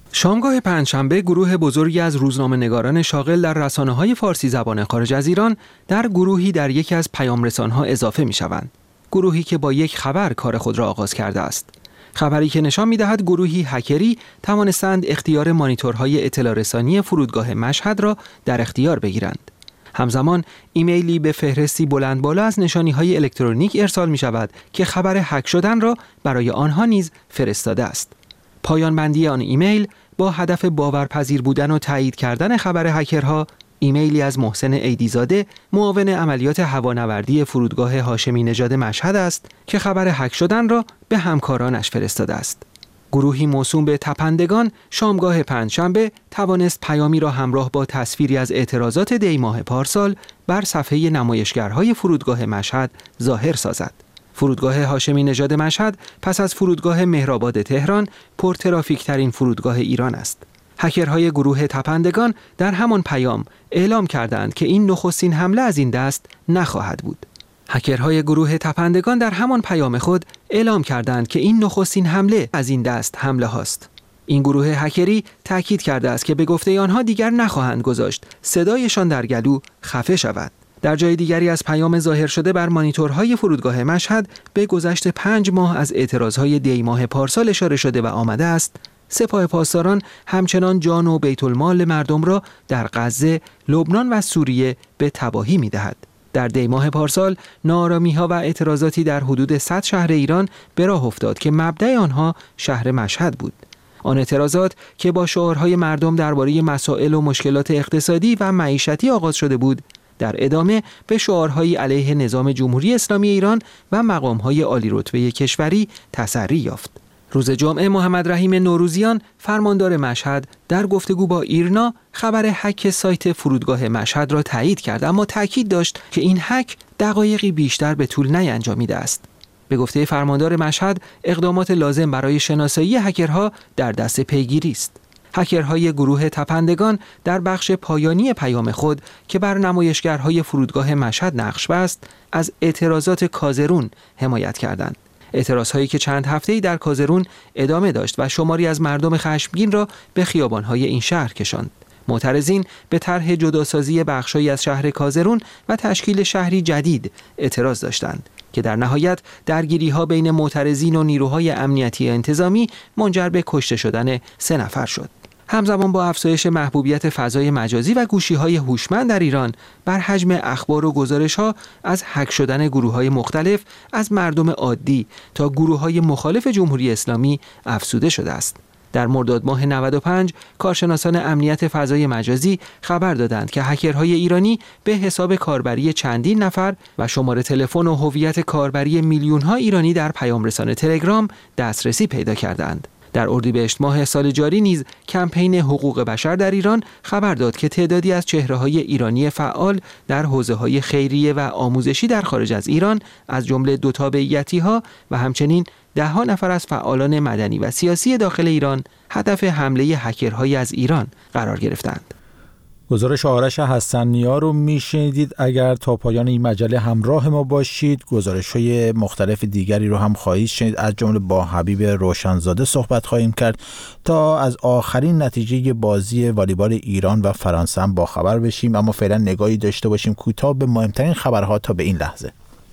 شامگاه پنجشنبه گروه بزرگی از روزنامه‌نگاران شاغل در رسانه‌های فارسی زبان خارج از ایران در گروهی در یکی از پیام‌رسان‌ها اضافه می‌شوند. گروهی که با یک خبر کار خود را آغاز کرده است. خبری که نشان می‌دهد گروهی هکری توانستند اختیار مانیتورهای اطلاع رسانی فرودگاه مشهد را در اختیار بگیرند. همزمان ایمیلی به فهرستی بلند بالا از نشانی‌های الکترونیک ارسال می‌شود که خبر هک شدن را برای آنها نیز فرستاده است. پایان بندی آن ایمیل با هدف باورپذیر بودن و تایید کردن خبر هکرها، ایمیلی از محسن ایدیزاده، معاون عملیات هوانوردی فرودگاه هاشمی نژاد مشهد است که خبر هک شدن را به همکارانش فرستاده است. گروهی موسوم به تپندگان شامگاه پنجشنبه توانست پیامی را همراه با تصویری از اعتراضات دی ماه پارسال بر صفحه نمایشگرهای فرودگاه مشهد ظاهر سازد. فرودگاه هاشمی نژاد مشهد پس از فرودگاه مهرآباد تهران پرترافیک ترین فرودگاه ایران است. هکرهای گروه تپندگان در همان پیام اعلام کردند که این نخستین حمله از این دست نخواهد بود. هکرهای گروه تپندگان در همان پیام خود اعلام کردند که این نخستین حمله از این دست حمله هاست. این گروه هکری تاکید کرده است که به گفته آنها دیگر نخواهند گذاشت صدایشان در گلو خفه شود. در جای دیگری از پیام ظاهر شده بر مانیتورهای فرودگاه مشهد به گذشت پنج ماه از اعتراضهای دی ماه پارسال اشاره شده و آمده است سپاه پاسداران همچنان جان و بیت المال مردم را در غزه، لبنان و سوریه به تباهی می‌دهد. در دی ماه پارسال ناآرامی‌ها و اعتراضاتی در حدود صد شهر ایران به راه افتاد که مبدأ آنها شهر مشهد بود. آن اعتراضات که با شعارهای مردم درباره مسائل و مشکلات اقتصادی و معیشتی آغاز شده بود، در ادامه به شعارهایی علیه نظام جمهوری اسلامی ایران و مقام‌های عالی رتبه کشوری تسری یافت. روز جمعه محمد رحیم نوروزیان فرماندار مشهد در گفتگو با ایرنا خبر هک سایت فرودگاه مشهد را تایید کرد، اما تاکید داشت که این هک دقایقی بیشتر به طول نینجامیده است. به گفته فرماندار مشهد اقدامات لازم برای شناسایی هکرها در دست پیگیری است. هکرهای گروه تپندگان در بخش پایانی پیام خود که بر نمایشگرهای فرودگاه مشهد نقش بست از اعتراضات کازرون حمایت کردند. اعتراضهایی که چند هفته‌ای در کازرون ادامه داشت و شماری از مردم خشمگین را به خیابان‌های این شهر کشاند. معترضین به طرح جداسازی بخش‌هایی از شهر کازرون و تشکیل شهری جدید اعتراض داشتند که در نهایت درگیری‌ها بین معترضین و نیروهای امنیتی و انتظامی منجر به کشته شدن سه نفر شد. همزمان با افزایش محبوبیت فضای مجازی و گوشی‌های هوشمند در ایران بر حجم اخبار و گزارش‌ها از هک شدن گروه‌های مختلف از مردم عادی تا گروه‌های مخالف جمهوری اسلامی افزوده شده است. در مرداد ماه نود و پنج کارشناسان امنیت فضای مجازی خبر دادند که هکرهای ایرانی به حساب کاربری چندین نفر و شماره تلفن و هویت کاربری میلیون‌ها ایرانی در پیام‌رسان تلگرام دسترسی پیدا کردند. در اردیبهشت ماه سال جاری نیز کمپین حقوق بشر در ایران خبر داد که تعدادی از چهره‌های ایرانی فعال در حوزه‌های خیریه و آموزشی در خارج از ایران از جمله دو تابعیتی‌ها و همچنین ده‌ها نفر از فعالان مدنی و سیاسی داخل ایران هدف حمله هکرهای از ایران قرار گرفتند. گزارش آرش حسن‌نیا رو میشنیدید. اگر تا پایان این مجله همراه ما باشید گزارش‌های مختلف دیگری رو هم خواهید شنید. از جمله با حبیب روشنزاده صحبت خواهیم کرد تا از آخرین نتیجه بازی والیبال ایران و فرانسه هم با خبر بشیم، اما فعلا نگاهی داشته باشیم کوتاه به مهمترین خبرها تا به این لحظه.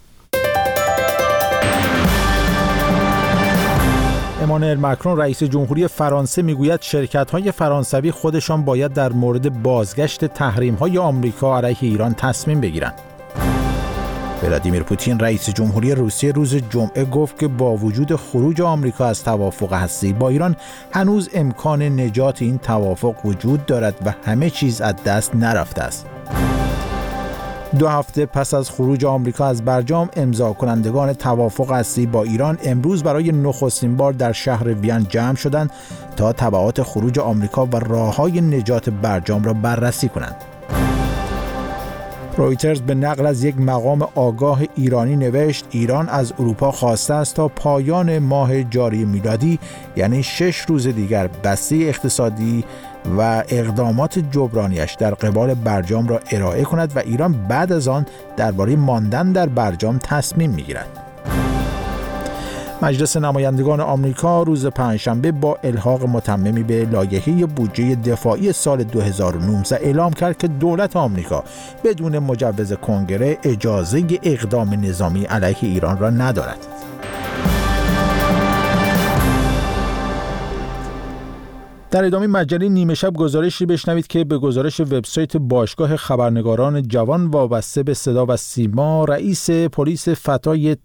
امانوئل مکرون رئیس جمهوری فرانسه میگوید شرکت‌های فرانسوی خودشان باید در مورد بازگشت تحریم‌های آمریکا علیه ایران تصمیم بگیرند. ولادیمیر پوتین رئیس جمهوری روسیه روز جمعه گفت که با وجود خروج آمریکا از توافق هسته‌ای با ایران هنوز امکان نجات این توافق وجود دارد و همه چیز از دست نرفته است. دو هفته پس از خروج آمریکا از برجام، امضا کنندگان توافق هسته‌ای با ایران امروز برای نخستین بار در شهر وین جمع شدند تا تبعات خروج آمریکا و راه‌های نجات برجام را بررسی کنند. رویترز به نقل از یک مقام آگاه ایرانی نوشت ایران از اروپا خواسته است تا پایان ماه جاری میلادی، یعنی شش روز دیگر، بسته اقتصادی و اقدامات جبرانیش در قبال برجام را ارائه کند و ایران بعد از آن درباره ماندن در برجام تصمیم میگیرد. مجلس نمایندگان آمریکا روز پنجشنبه با الحاق متممی به لایحه بودجه دفاعی سال دو هزار و نوزده اعلام کرد که دولت آمریکا بدون مجوز کنگره اجازه اقدام نظامی علیه ایران را ندارد. در ادامه مجله نیمه شب گزارشی بشنوید که به گزارش وبسایت باشگاه خبرنگاران جوان وابسته به صدا و سیما، رئیس پلیس فتای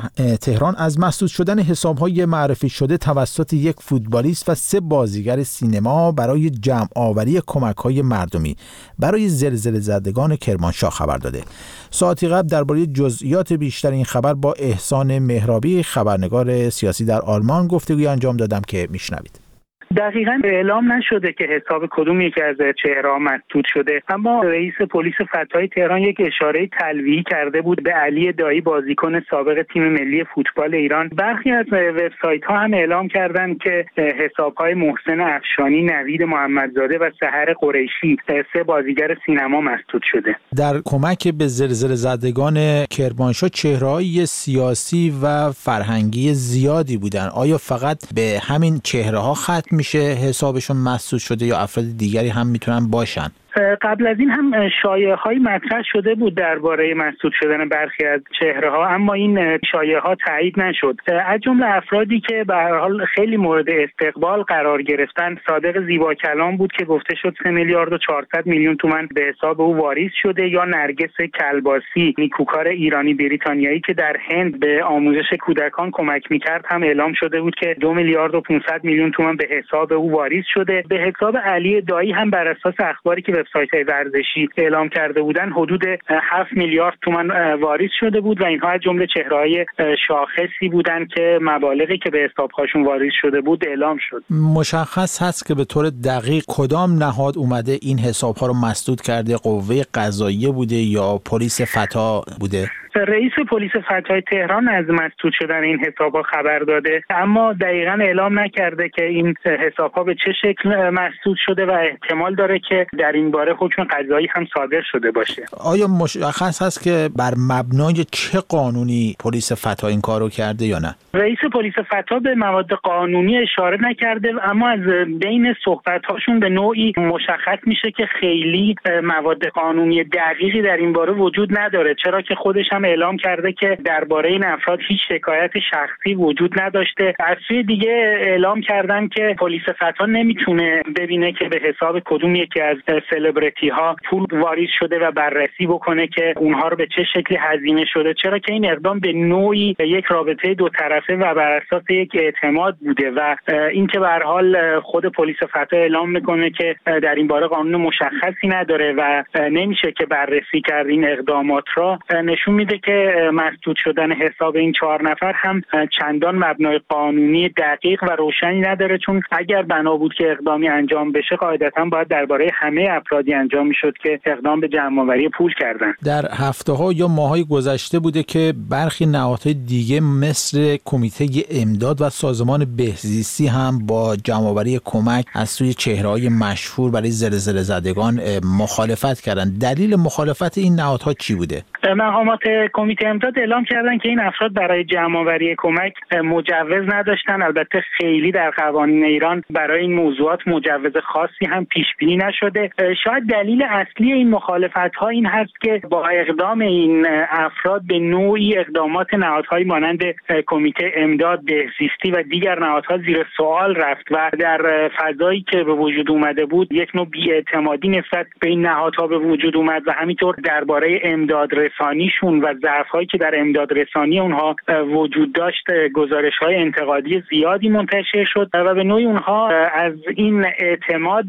تهران از مسدود شدن حساب‌های معرفی شده توسط یک فوتبالیست و سه بازیگر سینما برای جمع آوری کمک‌های مردمی برای زلزله زدگان کرمانشاه خبر داده. ساعتی قبل درباره جزئیات بیشتر این خبر با احسان مهرابی خبرنگار سیاسی در آلمان گفتگوی انجام دادم که میشنوید. دقیقاً اعلام نشده که حساب کدوم یکی از چهره‌ها مسدود شده، اما رئیس پلیس فتای تهران یک اشاره تلویحی کرده بود به علی دایی، بازیکن سابق تیم ملی فوتبال ایران. برخی از وبسایت‌ها هم اعلام کردند که حساب‌های محسن افشانی، نوید محمدزاده و سحر قریشی، سه بازیگر سینما مسدود شده. در کمک به زلزله زدگان کرمانشاه چهره‌های سیاسی و فرهنگی زیادی بودند. آیا فقط به همین چهره‌ها ختم میشه حسابشون مسدود شده یا افراد دیگری هم میتونن باشن؟ قبل از این هم شایعه‌های مطرح شده بود درباره مسدود شدن برخی از چهره‌ها، اما این شایعه‌ها تایید نشد. از جمله افرادی که به هر حال خیلی مورد استقبال قرار گرفتن، صادق زیبا کلام بود که گفته شد سه میلیارد و چهارصد میلیون تومان به حساب او واریز شده، یا نرگس کلباسی، نیکوکار ایرانی بریتانیایی که در هند به آموزش کودکان کمک می‌کرد، هم اعلام شده بود که دو میلیارد و پانصد میلیون تومان به حساب او واریز شده. به حساب علی دایی هم بر اساس اخباری که وبسایت‌های ورزشی اعلام کرده بودن حدود هفت میلیارد تومان واریز شده بود و اینها از جمله چهره‌های شاخصی بودند که مبالغی که به حساب‌هاشون واریز شده بود اعلام شد. مشخص هست که به طور دقیق کدام نهاد اومده این حساب‌ها رو مسدود کرده؟ قوه قضاییه بوده یا پلیس فتا بوده؟ رئیس پلیس فتای تهران از مسدود شدن این حساب‌ها خبر داده، اما دقیقاً اعلام نکرده که این حساب‌ها به چه شکل مسدود شده و احتمال داره که در این باره حکم قضایی هم صادر شده باشه. آیا مشخص هست که بر مبنای چه قانونی پلیس فتا این کارو کرده یا نه؟ رئیس پلیس فتا به مواد قانونی اشاره نکرده، اما از بین صحبت‌هاشون به نوعی مشخص میشه که خیلی مواد قانونی دقیقی در این باره وجود نداره، چرا که خودش هم اعلام کرده که درباره این افراد هیچ شکایت شخصی وجود نداشته. از سوی دیگه اعلام کردن که پلیس فتا نمیتونه ببینه که به حساب کدوم یکی از سلبریتی ها پول واریز شده و بررسی بکنه که اونها رو به چه شکلی هزینه شده، چرا که این اقدام به نوعی یک رابطه دو طرفه و بر اساس یک اعتماد بوده و اینکه به هر حال خود پلیس فتا اعلام میکنه که در این باره قانون مشخصی نداره و نمیشه که بررسی کرد این اقدامات را، نشون میده که مسدود شدن حساب این چهار نفر هم چندان مبنای قانونی دقیق و روشنی نداره، چون اگر بنا بود که اقدامی انجام بشه قاعدتاً باید درباره همه افرادی انجام میشد که اقدام به جمع‌آوری پول کردن. در هفته‌ها یا ماه‌های گذشته بوده که برخی نهادهای دیگه مثل کمیته امداد و سازمان بهزیستی هم با جمع‌آوری کمک از سوی چهره‌های مشهور برای زلزله زدگان مخالفت کردن. دلیل مخالفت این نهادها چی بوده؟ مقامات کمیته امداد اعلام کردن که این افراد برای جمع‌آوری کمک مجوز نداشتن. البته خیلی در قوانین ایران برای این موضوعات مجوز خاصی هم پیش بینی نشده. شاید دلیل اصلی این مخالفت‌ها این هست که با اقدام این افراد به نوعی اقدامات نهادهای مانند کمیته امداد، بهزیستی و دیگر نهادها زیر سوال رفت و در فضایی که به وجود اومده بود یک نوع بی‌اعتمادی نسبت به این نهادها به وجود اومد و همینطور درباره امداد رسانیشون و ضعف‌هایی که در امداد رسانی اونها وجود داشت گزارش‌های انتقادی زیادی منتشر شد و به نوعی اونها از این اعتماد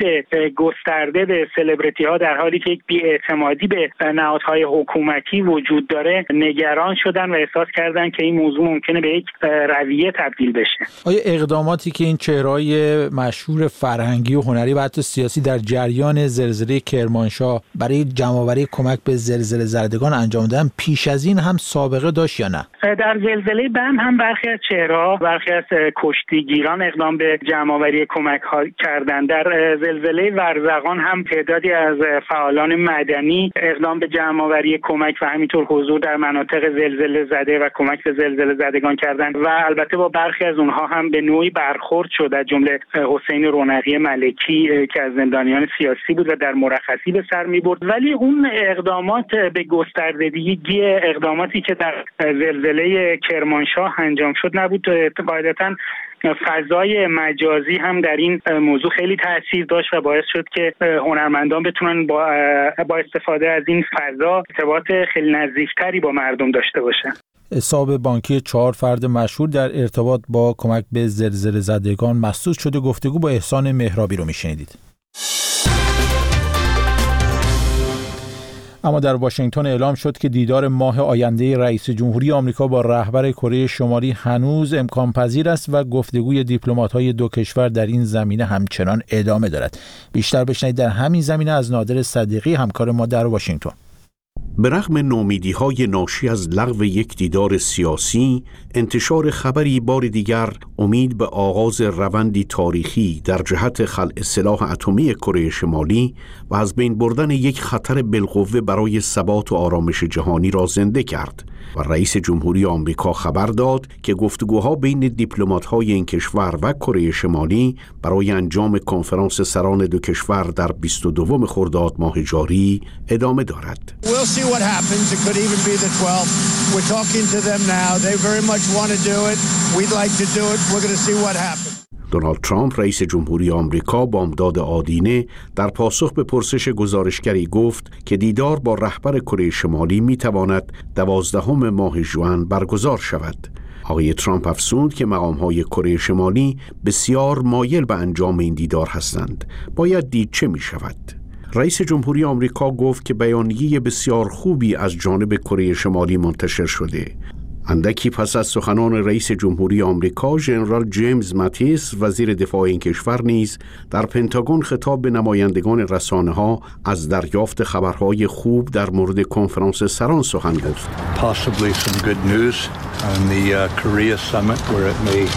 گسترده به سلبریتی‌ها در حالی که یک بی‌اعتمادی به نهادهای حکومتی وجود داره نگران شدن و احساس کردن که این موضوع ممکنه به یک رویه تبدیل بشه. آیا اقداماتی که این چهره‌های مشهور فرهنگی و هنری و حتی سیاسی در جریان زلزله کرمانشاه برای جمع‌آوری کمک به زلزله زدگان انجام دادن پیش از از این هم سابقه داشت یا نه؟ در زلزله بم هم برخی از چهره‌ها، برخی از کشتیگیران اقدام به جمع‌آوری کمک‌ها کردند. در زلزله ورزقان هم تعدادی از فعالان مدنی اقدام به جمع‌آوری کمک و همینطور حضور در مناطق زلزله زده و کمک به زلزله زدگان کردند و البته با برخی از اونها هم به نوعی برخورد شد، از جمله حسین رونقی ملکی که از زندانیان سیاسی بود و در مرخصی به سر می‌برد. ولی اون اقدامات به گستردگی اقداماتی که در زلزله کرمانشاه انجام شد نبود. قاعدتاً فضای مجازی هم در این موضوع خیلی تاثیر داشت و باعث شد که هنرمندان بتونن با, با استفاده از این فضا ارتباط خیلی نزدیکتری با مردم داشته باشن. حساب بانکی چهار فرد مشهور در ارتباط با کمک به زلزله زدگان مسدود شده. گفتگو با احسان مهرابی رو میشنیدید. اما در واشنگتن اعلام شد که دیدار ماه آینده رئیس جمهوری آمریکا با رهبر کره شمالی هنوز امکان پذیر است و گفتگوی دیپلمات‌های دو کشور در این زمینه همچنان ادامه دارد. بیشتر بشنوید در همین زمینه از نادر صدیقی، همکار ما در واشنگتن. به رغم نومیدی‌های ناشی از لغو یک دیدار سیاسی، انتشار خبری بار دیگر امید به آغاز روندی تاریخی در جهت خلع سلاح اتمی کره شمالی و از بین بردن یک خطر بالقوه برای ثبات و آرامش جهانی را زنده کرد و رئیس جمهوری آمریکا خبر داد که گفتگوها بین دیپلمات‌های این کشور و کره شمالی برای انجام کنفرانس سران دو کشور در بیست و دو خرداد ماه جاری ادامه دارد. We'll see what happens. It could even be the twelfth. We're talking to them now. They very much want to do it. We'd like to do it. We're going to see what happens. دونالد ترامپ رئیس جمهوری آمریکا بامداد آدینه در پاسخ به پرسش گزارشگری گفت که دیدار با رهبر کره شمالی میتواند دوازدهم ماه ژوئن برگزار شود. آقای ترامپ افزود که مقام‌های کره شمالی بسیار مایل به انجام این دیدار هستند. باید دید چه می‌شود. رئیس جمهوری آمریکا گفت که بیانیه بسیار خوبی از جانب کره شمالی منتشر شده. اندکی پس از سخنان رئیس جمهوری آمریکا، ژنرال جیمز ماتیس وزیر دفاع این کشور نیز در پنتاگون خطاب به نمایندگان رسانه‌ها از دریافت خبرهای خوب در مورد کنفرانس سران سخن گفت. Possibly some good news on the uh, Korea summit where it may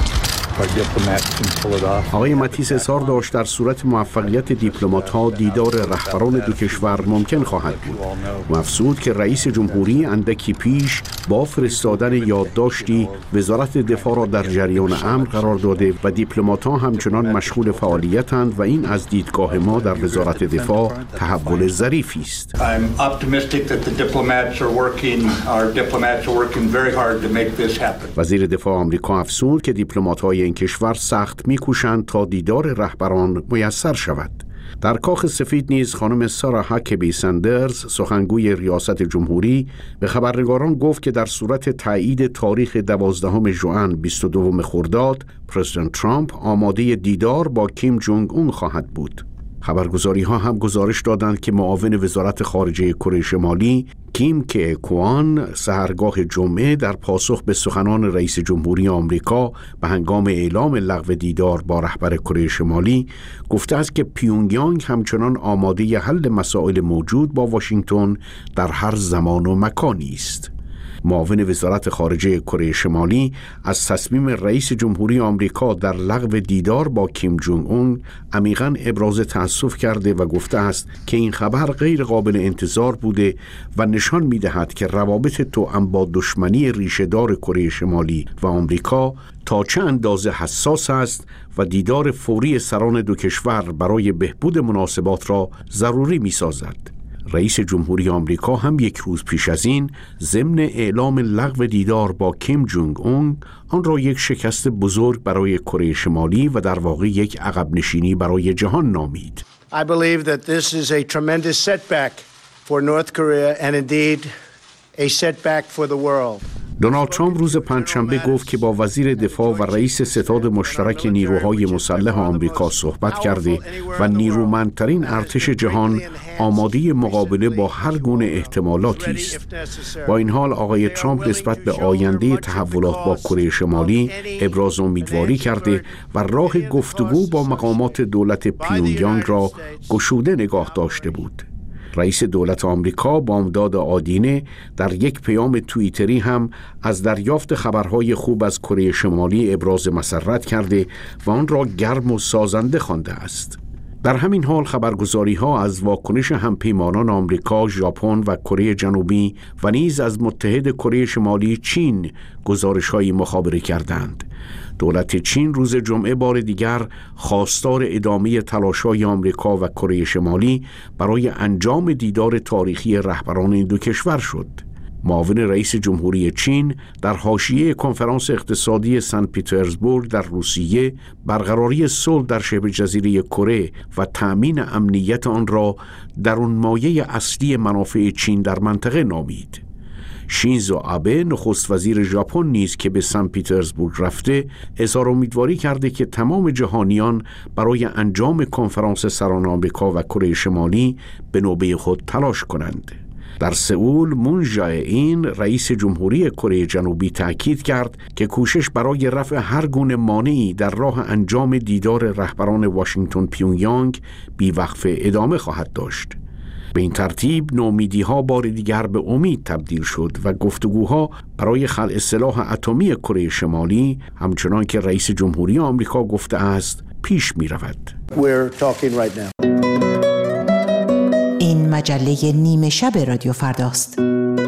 آقای ماتیس اظهار داشت در صورت موفقیت دیپلمات‌ها دیدار رهبران دو کشور ممکن خواهد بود. افزود که رئیس جمهوری اندکی پیش با فرستادن یادداشتی وزارت دفاع را در جریان امر قرار داده و دیپلمات‌ها همچنان مشغول فعالیتند و این از دیدگاه ما در وزارت دفاع تحول ظریفی است. وزیر دفاع آمریکا افزود که دیپلمات‌های این کشور سخت می‌کوشند تا دیدار رهبران میسر شود. در کاخ سفید نیز خانم سارا هاکبی سندرز سخنگوی ریاست جمهوری به خبرنگاران گفت که در صورت تایید تاریخ دوازدهم ژوئن بیست و دو خرداد پرزیدنت ترامپ آماده دیدار با کیم جونگ اون خواهد بود. خبرگزاری ها هم گزارش دادند که معاون وزارت خارجه کره شمالی کیم که کوان سحرگاه جمعه در پاسخ به سخنان رئیس جمهوری آمریکا به هنگام اعلام لغو دیدار با رهبر کره شمالی گفته است که پیونگیانگ همچنان آماده حل مسائل موجود با واشنگتن در هر زمان و مکانی است. معاون وزارت خارجه کره شمالی از تصمیم رئیس جمهوری آمریکا در لغو دیدار با کیم جونگ اون عمیقاً ابراز تأسف کرده و گفته است که این خبر غیر قابل انتظار بوده و نشان می‌دهد که روابط توأم با دشمنی ریشه‌دار کره شمالی و آمریکا تا چه اندازه حساس است و دیدار فوری سران دو کشور برای بهبود مناسبات را ضروری می‌سازد. رئیس جمهوری آمریکا هم یک روز پیش از این ضمن اعلام لغو دیدار با کیم جونگ اون آن را یک شکست بزرگ برای کره شمالی و در واقع یک عقب نشینی برای جهان نامید. I believe that this is a tremendous setback for North Korea and indeed a setback for the world. دونالد ترامپ روز پنجشنبه گفت که با وزیر دفاع و رئیس ستاد مشترک نیروهای مسلح آمریکا صحبت کرده و نیرومندترین ارتش جهان آماده مقابله با هر گونه احتمالاتی است. با این حال آقای ترامپ نسبت به آینده تحولات با کره شمالی ابراز امیدواری کرده و راه گفتگو با مقامات دولت پیونگیانگ را گشوده نگاه داشته بود. رئیس دولت آمریکا بامداد آدینه در یک پیام توییتری هم از دریافت خبرهای خوب از کره شمالی ابراز مسرت کرده و آن را گرم و سازنده خوانده است. در همین حال خبرگزاری‌ها از واکنش همپیمانان آمریکا، ژاپن و کره جنوبی و نیز از متحد کره شمالی چین گزارش‌های مخابره کردند. دولت چین روز جمعه بار دیگر خواستار ادامه تلاش‌های آمریکا و کره شمالی برای انجام دیدار تاریخی رهبران این دو کشور شد. معاون رئیس جمهوری چین در حاشیه کنفرانس اقتصادی سن پیترزبورگ در روسیه برقراری صلح در شبه جزیره کره و تأمین امنیت آن را درونمایه اصلی منافع چین در منطقه نامید. شینزو آبه نخست وزیر ژاپن نیز که به سن پیترزبورگ رفته اظهار امیدواری کرده که تمام جهانیان برای انجام کنفرانس سران آمریکا و کره شمالی به نوبه خود تلاش کنند. در سئول مون جائین رئیس جمهوری کره جنوبی تاکید کرد که کوشش برای رفع هر گونه مانعی در راه انجام دیدار رهبران واشنگتن پیونگیانگ بی‌وقفه ادامه خواهد داشت. به این ترتیب نومیدی‌ها بار دیگر به امید تبدیل شد و گفتگوها برای خلع سلاح اتمی کره شمالی همچنان که رئیس جمهوری آمریکا گفته است پیش می‌رود. این مجله نیمه شب رادیو فرداست.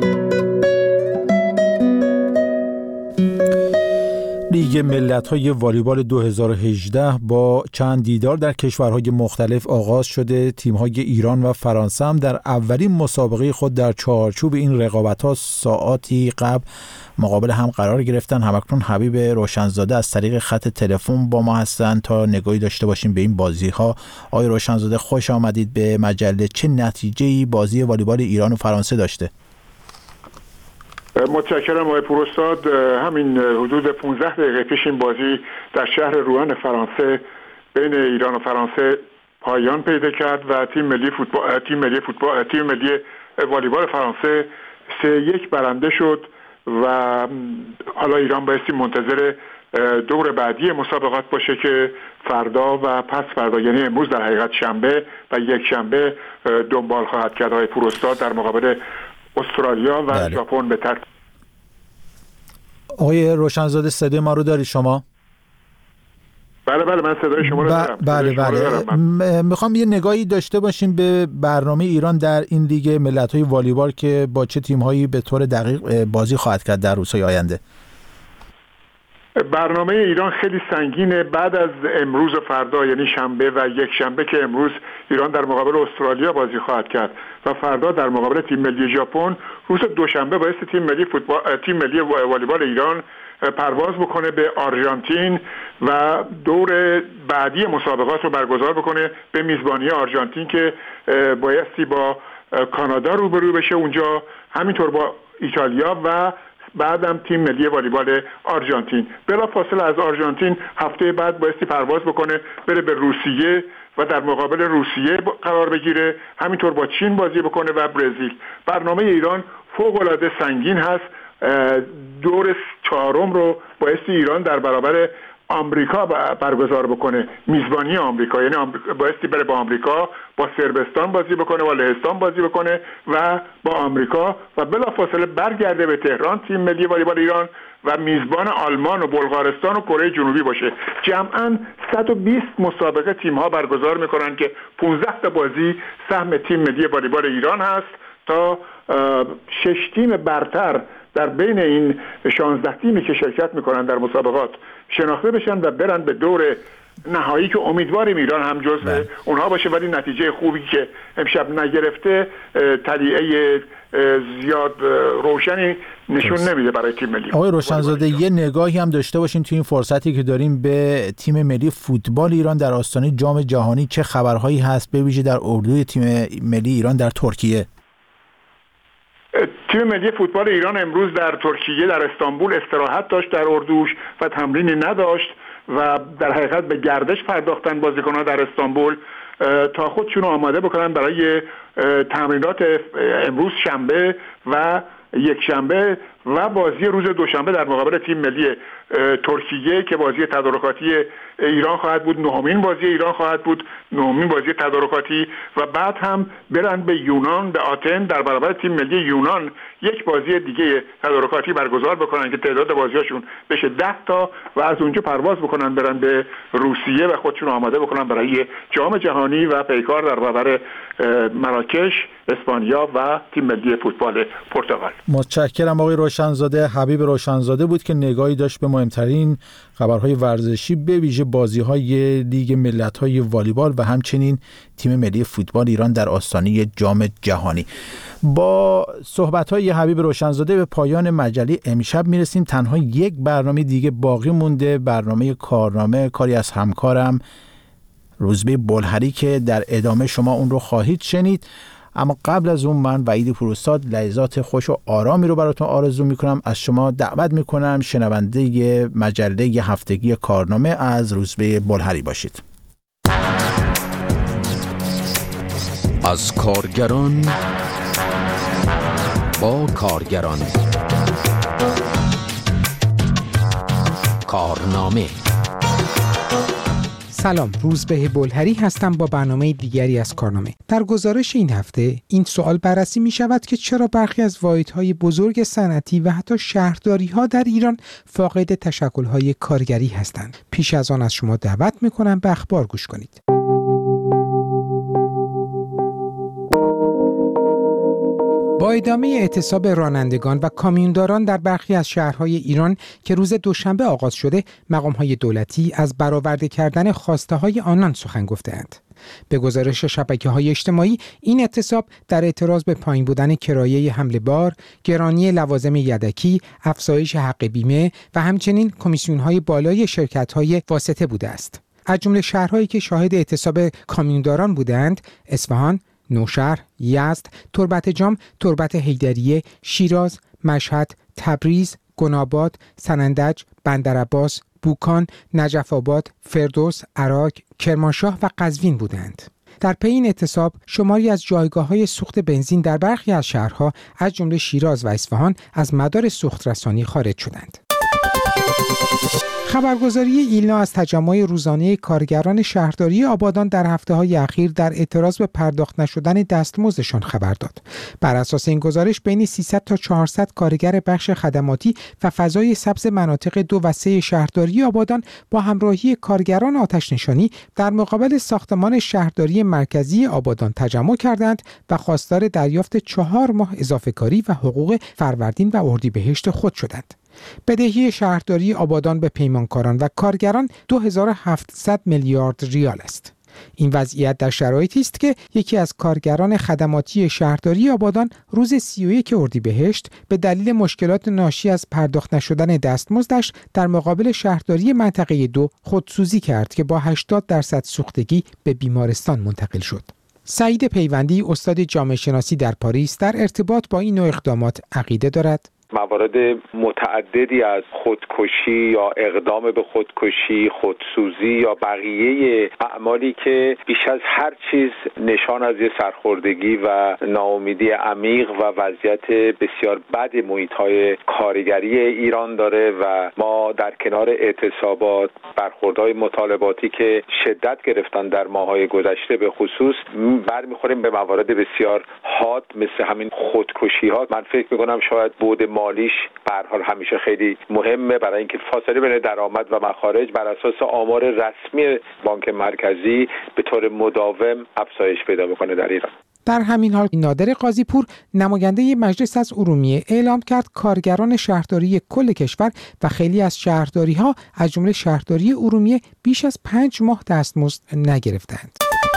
لیگ ملت‌های والیبال دو هزار و هجده با چند دیدار در کشورهای مختلف آغاز شده. تیم‌های ایران و فرانسه هم در اولین مسابقه خود در چارچوب این رقابت‌ها ساعاتی قبل مقابل هم قرار گرفتن. همکنون حبیب روشنزاده از طریق خط تلفن با ما هستند تا نگاهی داشته باشیم به این بازی‌ها. آقای روشنزاده خوش آمدید به مجله. چه نتیجه‌ای بازی والیبال ایران و فرانسه داشته؟ متشکرم آقای پوراستاد. همین حدود پانزده دقیقه پیش این بازی در شهر روان فرانسه بین ایران و فرانسه پایان پیدا کرد و تیم ملی فوتبال تیم ملی فوتبال تیم ملی والیبال فرانسه سه یک برنده شد و حالا ایران بایستی منتظر دور بعدی مسابقات باشه که فردا و پس فردا یعنی امروز در حقیقت شنبه و یک شنبه دنبال خواهد کرد آقای پوراستاد در مقابل استرالیا و بله. ژاپن به ترتیب. آقای روشنزاده صدای ما رو داری شما؟ بله بله من صدای شما رو دارم. بله بله م- میخوام یه نگاهی داشته باشیم به برنامه ایران در این لیگ ملت‌های والیبال که با چه تیم‌هایی به طور دقیق بازی خواهد کرد در روزهای آینده. برنامه ایران خیلی سنگینه. بعد از امروز و فردا یعنی شنبه و یک شنبه که امروز ایران در مقابل استرالیا بازی خواهد کرد و فردا در مقابل تیم ملی ژاپن، روز دوشنبه باعث تیم ملی فوتبال تیم ملی والیبال ایران پرواز بکنه به آرژانتین و دور بعدی مسابقات رو برگزار بکنه به میزبانی آرژانتین که بایستی با کانادا روبرو بشه اونجا، همینطور با ایتالیا و بعدم تیم ملی والیبال آرژانتین. بلافاصله از آرژانتین هفته بعد بایستی پرواز بکنه بره به روسیه و در مقابل روسیه قرار بگیره، همینطور با چین بازی بکنه و برزیل. برنامه ایران فوق‌العاده سنگین هست. دور چهارم رو بایستی ایران در برابر آمریکا برگزار بکنه، میزبانی آمریکا، یعنی بایستی بره با آمریکا، با صربستان بازی بکنه، با لهستان بازی بکنه و با آمریکا و بلافاصله برگرده به تهران تیم ملی والیبال ایران و میزبان آلمان و بلغارستان و کره جنوبی باشه. جمعاً صد و بیست مسابقه تیم‌ها برگزار میکنن که پانزده تا بازی سهم تیم ملی والیبال ایران هست تا شش تیم برتر در بین این شانزده تیمی که شرکت میکنن در مسابقات شناخته بشن و برن به دور نهایی که امیدواریم ایران هم جزو اونها باشه. ولی نتیجه خوبی که امشب نگرفته طلیعه زیاد روشنی نشون نمیده برای تیم ملی. آقای روشنزاده یه نگاهی هم داشته باشین تو این فرصتی که داریم به تیم ملی فوتبال ایران در آستانه جام جهانی، چه خبرهایی هست به ویژه در اردوی تیم ملی ایران در ترکیه؟ تیم ملی فوتبال ایران امروز در ترکیه در استانبول استراحت داشت در اردوش و تمرینی نداشت و در حقیقت به گردش پرداختن بازیکن‌ها در استانبول تا خودشون رو آماده بکنن برای تمرینات امروز شنبه و یک شنبه و بازی روز دوشنبه در مقابل تیم ملی ترکیه که بازی تدارکاتی ایران خواهد بود، نهمین بازی ایران خواهد بود، نهمین بازی تدارکاتی، و بعد هم برن به یونان، به آتن در برابر تیم ملی یونان یک بازی دیگه تدارکاتی برگزار بکنن که تعداد بازیاشون بشه ده تا و از اونجا پرواز بکنن برن به روسیه و خودشون آماده بکنن برای جام جهانی و پیکار در برابر مراکش، اسپانیا و تیم ملی فوتبال پرتغال. متشکرم آقای روشنزاده. حبیب روشنزاده بود که نگاهی داشت به مهمترین خبرهای ورزشی به ویژه بازی‌های لیگ ملت‌های والیبال و همچنین تیم ملی فوتبال ایران در آستانه جام جهانی. با صحبت‌های حبیب روشنزاده به پایان مجله امشب میرسیم. تنها یک برنامه دیگه باقی مونده، برنامه کارنامه، کاری از همکارم روزبه بلهری که در ادامه شما اون رو خواهید شنید. اما قبل از اون من وحید پوراستاد لحظات خوش و آرامی رو براتون آرزو میکنم. از شما دعوت میکنم شنونده مجله هفتگی کارنامه از روزبه بلهری باشید. از کارگران با کارگران، کارنامه. سلام، روزبه بلهری هستم با برنامه دیگری از کارنامه. در گزارش این هفته این سوال بررسی می شود که چرا برخی از واحدهای بزرگ صنعتی و حتی شهرداری ها در ایران فاقد تشکل های کارگری هستند. پیش از آن از شما دعوت می کنم به اخبار گوش کنید. با ادامه اعتصاب رانندگان و کامیونداران در برخی از شهرهای ایران که روز دوشنبه آغاز شده، مقام‌های دولتی از برآورده کردن خواسته‌های آنان سخن گفته‌اند. به گزارش شبکه‌های اجتماعی، این اعتصاب در اعتراض به پایین بودن کرایه حمل بار، گرانی لوازم یدکی، افزایش حق بیمه و همچنین کمیسیون‌های بالای شرکت‌های واسطه بوده است. از جمله شهرهایی که شاهد اعتصاب کامیونداران بودند، اصفهان، نوشهر، یزد، تربت جام، تربت حیدریه، شیراز، مشهد، تبریز، گناباد، سنندج، بندرعباس، بوکان، نجف آباد، فردوس، عراق، کرمانشاه و قزوین بودند. در پی این اعتصاب شماری از جایگاه‌های سوخت بنزین در برخی از شهرها از جمله شیراز و اصفهان از مدار سوخت رسانی خارج شدند. خبرگزاری ایلنا از تجمع روزانه کارگران شهرداری آبادان در هفته‌های اخیر در اعتراض به پرداخت نشدن دستمزدشان خبر داد. بر اساس این گزارش بین سیصد تا چهارصد کارگر بخش خدماتی و فضای سبز مناطق دو و سه شهرداری آبادان با همراهی کارگران آتش‌نشانی در مقابل ساختمان شهرداری مرکزی آبادان تجمع کردند و خواستار دریافت چهار ماه اضافه کاری و حقوق فروردین و اردیبهشت خود شدند. بدهی شهرداری آبادان به پیمانکاران و کارگران دو هزار و هفتصد میلیارد ریال است. این وضعیت در شرایطی است که یکی از کارگران خدماتی شهرداری آبادان روز سی و یک اردیبهشت به دلیل مشکلات ناشی از پرداخت نشدن دستمزدش در مقابل شهرداری منطقه دو خودسوزی کرد که با هشتاد درصد سوختگی به بیمارستان منتقل شد. سعید پیوندی، استاد جامعه شناسی در پاریس، در ارتباط با این نوع اقدامات عقیده دارد. موارد متعددی از خودکشی یا اقدام به خودکشی، خودسوزی یا بقیه اعمالی که بیش از هر چیز نشان از یه سرخوردگی و ناامیدی عمیق و وضعیت بسیار بد محیط‌های کارگری ایران داره و ما در کنار اعتصابات، برخوردهای مطالباتی که شدت گرفتن در ماه‌های گذشته به خصوص، برمیخوریم به موارد بسیار حاد مثل همین خودکشی‌ها. من فکر می‌کنم شاید بود مالیش به هر حال همیشه خیلی مهمه برای اینکه فاصله بین درآمد و مخارج بر اساس آمار رسمی بانک مرکزی به طور مداوم افزایش پیدا بکنه در ایران. در همین حال نادر قاضی‌پور، نماینده مجلس از ارومیه، اعلام کرد کارگران شهرداری کل کشور و خیلی از شهرداری‌ها از جمله شهرداری ارومیه بیش از پنج ماه دستمزد نگرفتند.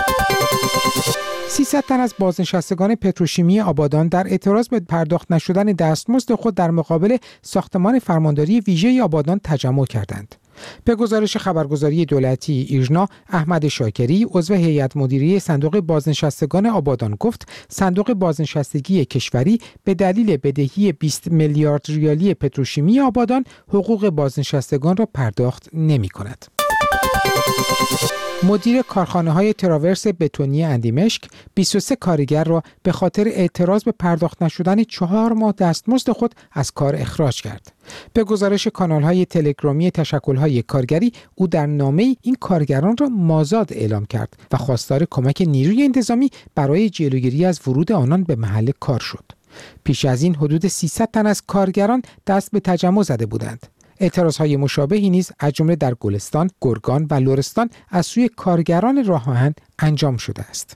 سیصد تن از بازنشستگان پتروشیمی آبادان در اعتراض به پرداخت نشدن دستمزد خود در مقابل ساختمان فرمانداری ویژه آبادان تجمع کردند. به گزارش خبرگزاری دولتی ایرنا، احمد شاکری، عضو هیئت مدیره صندوق بازنشستگان آبادان گفت صندوق بازنشستگی کشوری به دلیل بدهی بیست میلیارد ریالی پتروشیمی آبادان حقوق بازنشستگان را پرداخت نمی‌کند. مدیر کارخانه‌های تراورس بتونی اندیمشک بیست و سه کارگر را به خاطر اعتراض به پرداخت نشدن چهار ماه دستمزد خود از کار اخراج کرد. به گزارش کانال‌های تلگرامی تشکل‌های کارگری، او در نامه‌ای این کارگران را مازاد اعلام کرد و خواستار کمک نیروی انتظامی برای جلوگیری از ورود آنان به محل کار شد. پیش از این حدود سیصد تن از کارگران دست به تجمع زده بودند. اعتراضهای مشابهی نیز از جمله در گلستان، گرگان و لرستان از سوی کارگران راه آهن انجام شده است.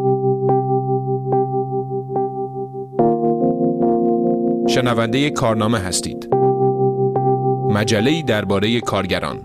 شنونده کارنامه هستید. مجله‌ای درباره کارگران.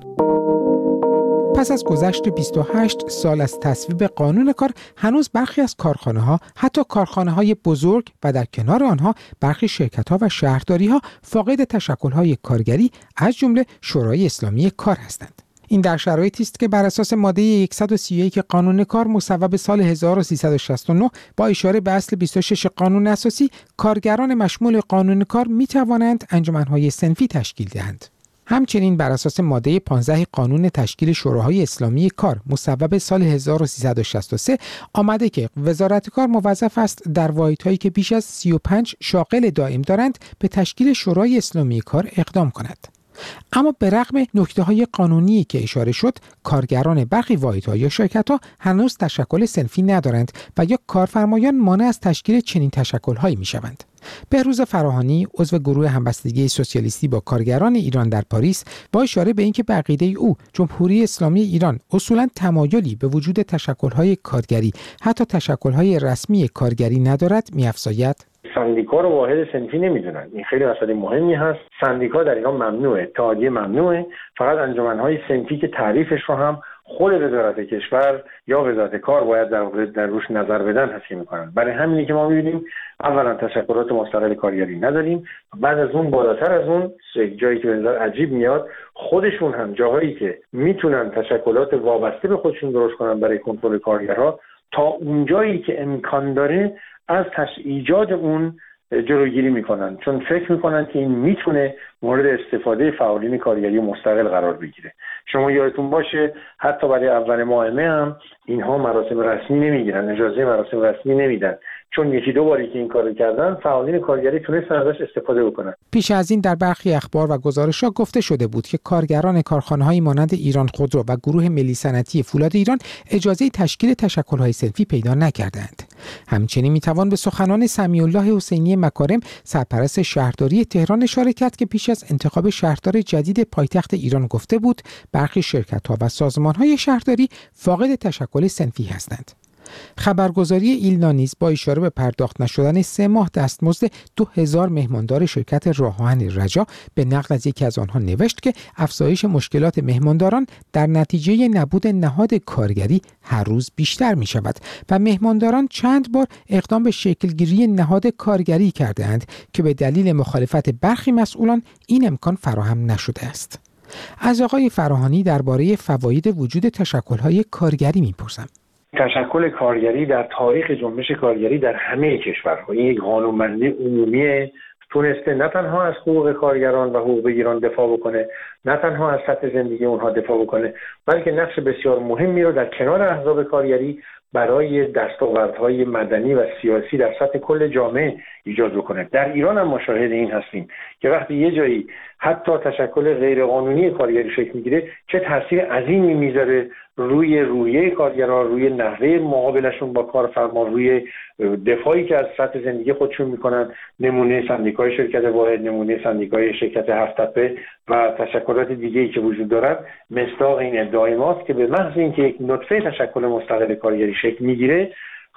پس از گذشت بیست و هشت سال از تصویب قانون کار، هنوز برخی از کارخانه‌ها، حتی کارخانه‌های بزرگ و در کنار آنها برخی شرکت‌ها و شهرداری‌ها فاقد تشکل‌های کارگری از جمله شورای اسلامی کار هستند. این در شرایطی است که بر اساس ماده صد و سی و یک قانون کار مصوب سال هزار و سیصد و شصت و نه با اشاره به اصل بیست و شش قانون اساسی، کارگران مشمول قانون کار می‌توانند انجمن‌های صنفی تشکیل دهند. همچنین بر اساس ماده پانزده قانون تشکیل شوراهای اسلامی کار مصوب سال هزار و سیصد و شصت و سه آمده که وزارت کار موظف است در واحدهایی که بیش از سی و پنج شاغل دائم دارند به تشکیل شورای اسلامی کار اقدام کند. اما به رغم نکته‌های قانونی که اشاره شد، کارگران برخی واحدها یا شرکت‌ها هنوز تشکل صنفی ندارند و یا کارفرمایان مانع از تشکیل چنین تشکل‌هایی می‌شوند. بهروز فراهانی، عضو گروه همبستگی سوسیالیستی با کارگران ایران در پاریس، با اشاره به اینکه به عقیده او جمهوری اسلامی ایران اصولاً تمایلی به وجود تشکل‌های کارگری، حتی تشکل‌های رسمی کارگری ندارد، می‌افزاید: سندیکا رو واحد صنفی نمیدونن. این خیلی مسئله مهمی هست. سندیکا در ایران ممنوعه، اتحادیه ممنوعه، فقط انجمن‌های صنفی که تعریفش رو هم خود وزارت کشور یا وزارت کار باید در در روش نظر بدن حسی میکنن. برای همینی که ما میبینیم اولا تشکلات مستقل کارگری نداریم، بعد از اون بالاتر از اون جایی که به نظر عجیب میاد، خودشون هم جاهایی که میتونن تشکلات وابسته به خودشون درست کنن برای کنترل کارگرها، تا اونجایی که امکان داره از ایجاد اون جلوگیری میکنن، چون فکر میکنن که این میتونه مورد استفاده فعالین کارگری مستقل قرار بگیره. شما یادتون باشه حتی برای اول ماه مه هم اینها مراسم رسمی نمیگیرن، اجازه مراسم رسمی نمیدن، چون یکی دو باری که این کارو کردن فعالین کارگری تونستن ازش استفاده بکنن. پیش از این در برخی اخبار و گزارش‌ها گفته شده بود که کارگران کارخانه‌های مانند ایران خودرو و گروه ملی صنعتی فولاد ایران اجازه تشکیل تشکل‌های صنفی پیدا نکردند. همچنین میتوان به سخنان سمیع الله حسینی مکارم، سرپرست شهرداری تهران اشاره کرد که پیش از انتخاب شهردار جدید پایتخت ایران گفته بود برخی شرکت‌ها و سازمان‌های شهرداری فاقد تشکل صنفی هستند. خبرگزاری ایلنا نیز با اشاره به پرداخت نشدن سه ماه دستمزد دو هزار مهماندار شرکت راه آهن رجا به نقل از یکی از آنها نوشت که افزایش مشکلات مهمانداران در نتیجه نبود نهاد کارگری هر روز بیشتر می شود و مهمانداران چند بار اقدام به شکلگیری نهاد کارگری کرده اند که به دلیل مخالفت برخی مسئولان این امکان فراهم نشده است. از آقای فراهانی درباره فواید وجود تشکل‌های کارگری می‌پرسم. تشکل کارگری در تاریخ جنبش کارگری در همه کشورها این یک قانون‌بندی عمومی تونسته نه تنها از حقوق کارگران و حقوق ایران دفاع بکنه، نه تنها از سطح زندگی اونها دفاع بکنه، بلکه نقش بسیار مهمی رو در کنار احزاب کارگری برای دستاوردهای مدنی و سیاسی در سطح کل جامعه ایجاد بکنه. در ایران هم مشاهد این هستیم که وقتی یه جایی حتی تشکل غیرقانونی کارگری شکل میگیره چه تاثیر عظیمی میذاره روی رویه کارگران، روی نحوه مقابلشون با کارفرما، روی دفاعی که از سطح زندگی خودشون میکنن. نمونه سندیکای شرکت واحد، نمونه سندیکای شرکت هفت تپه و تشکلات دیگه‌ای که وجود دارد مصداق این ادعای ماست که به محض اینکه یک نطفه تشکل مستقل کارگری شکل میگیره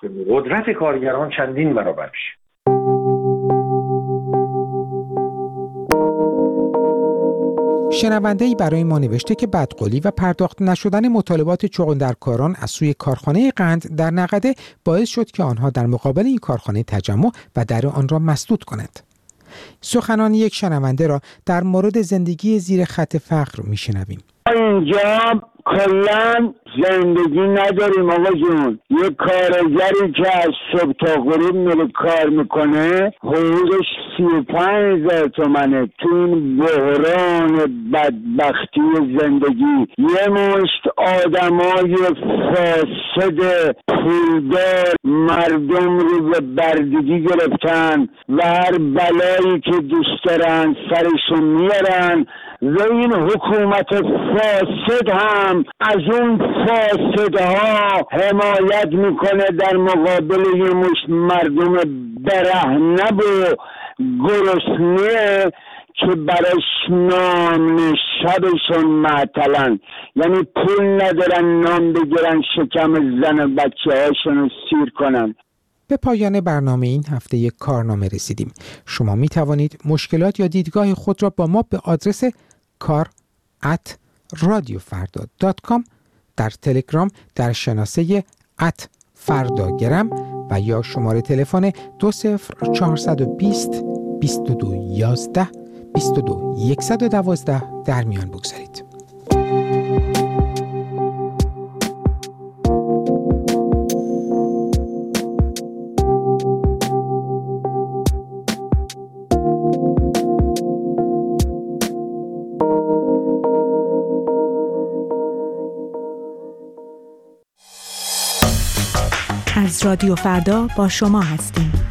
قدرت کارگران چندین برابر میشه. شنونده‌ای برای ما نوشته که بدقولی و پرداخت نشدن مطالبات چغندرکاران از سوی کارخانه قند در نقده باعث شد که آنها در مقابل این کارخانه تجمع و در آن را مسدود کنند. سخنان یک شنونده را در مورد زندگی زیر خط فقر میشنویم. اینجا کلا زندگی نداریم آقا جون. یه کارگری که از صبح تا غروب میره کار میکنه حقوقش سی و پنج هزار تومنه. تو این بحران بدبختی زندگی یه مشت آدمای فاسد پولدار مردم رو به بردگی گرفتن و هر بلایی که دوست دارن سرشون میارن و این حکومت فاسد هم از اون فاسدها حمایت میکنه در مقابل یه مشت مردم برهنه و گرسنه که برش نام شبشون معطلن، یعنی پول ندارن نام بگیرن شکم زن و بچه هاشون رو سیر کنن. به پایان برنامه این هفته یک کارنامه رسیدیم. شما می توانید مشکلات یا دیدگاه خود را با ما به آدرس کار ات رادیو فردا دات کام در تلگرام در شناسه ات فرداگرم و یا شماره تلفن دو صفر چهارصد و بیست بیست و دو یازده بیست و دو صد و دوازده در میان بگذارید. از رادیو فردا با شما هستیم.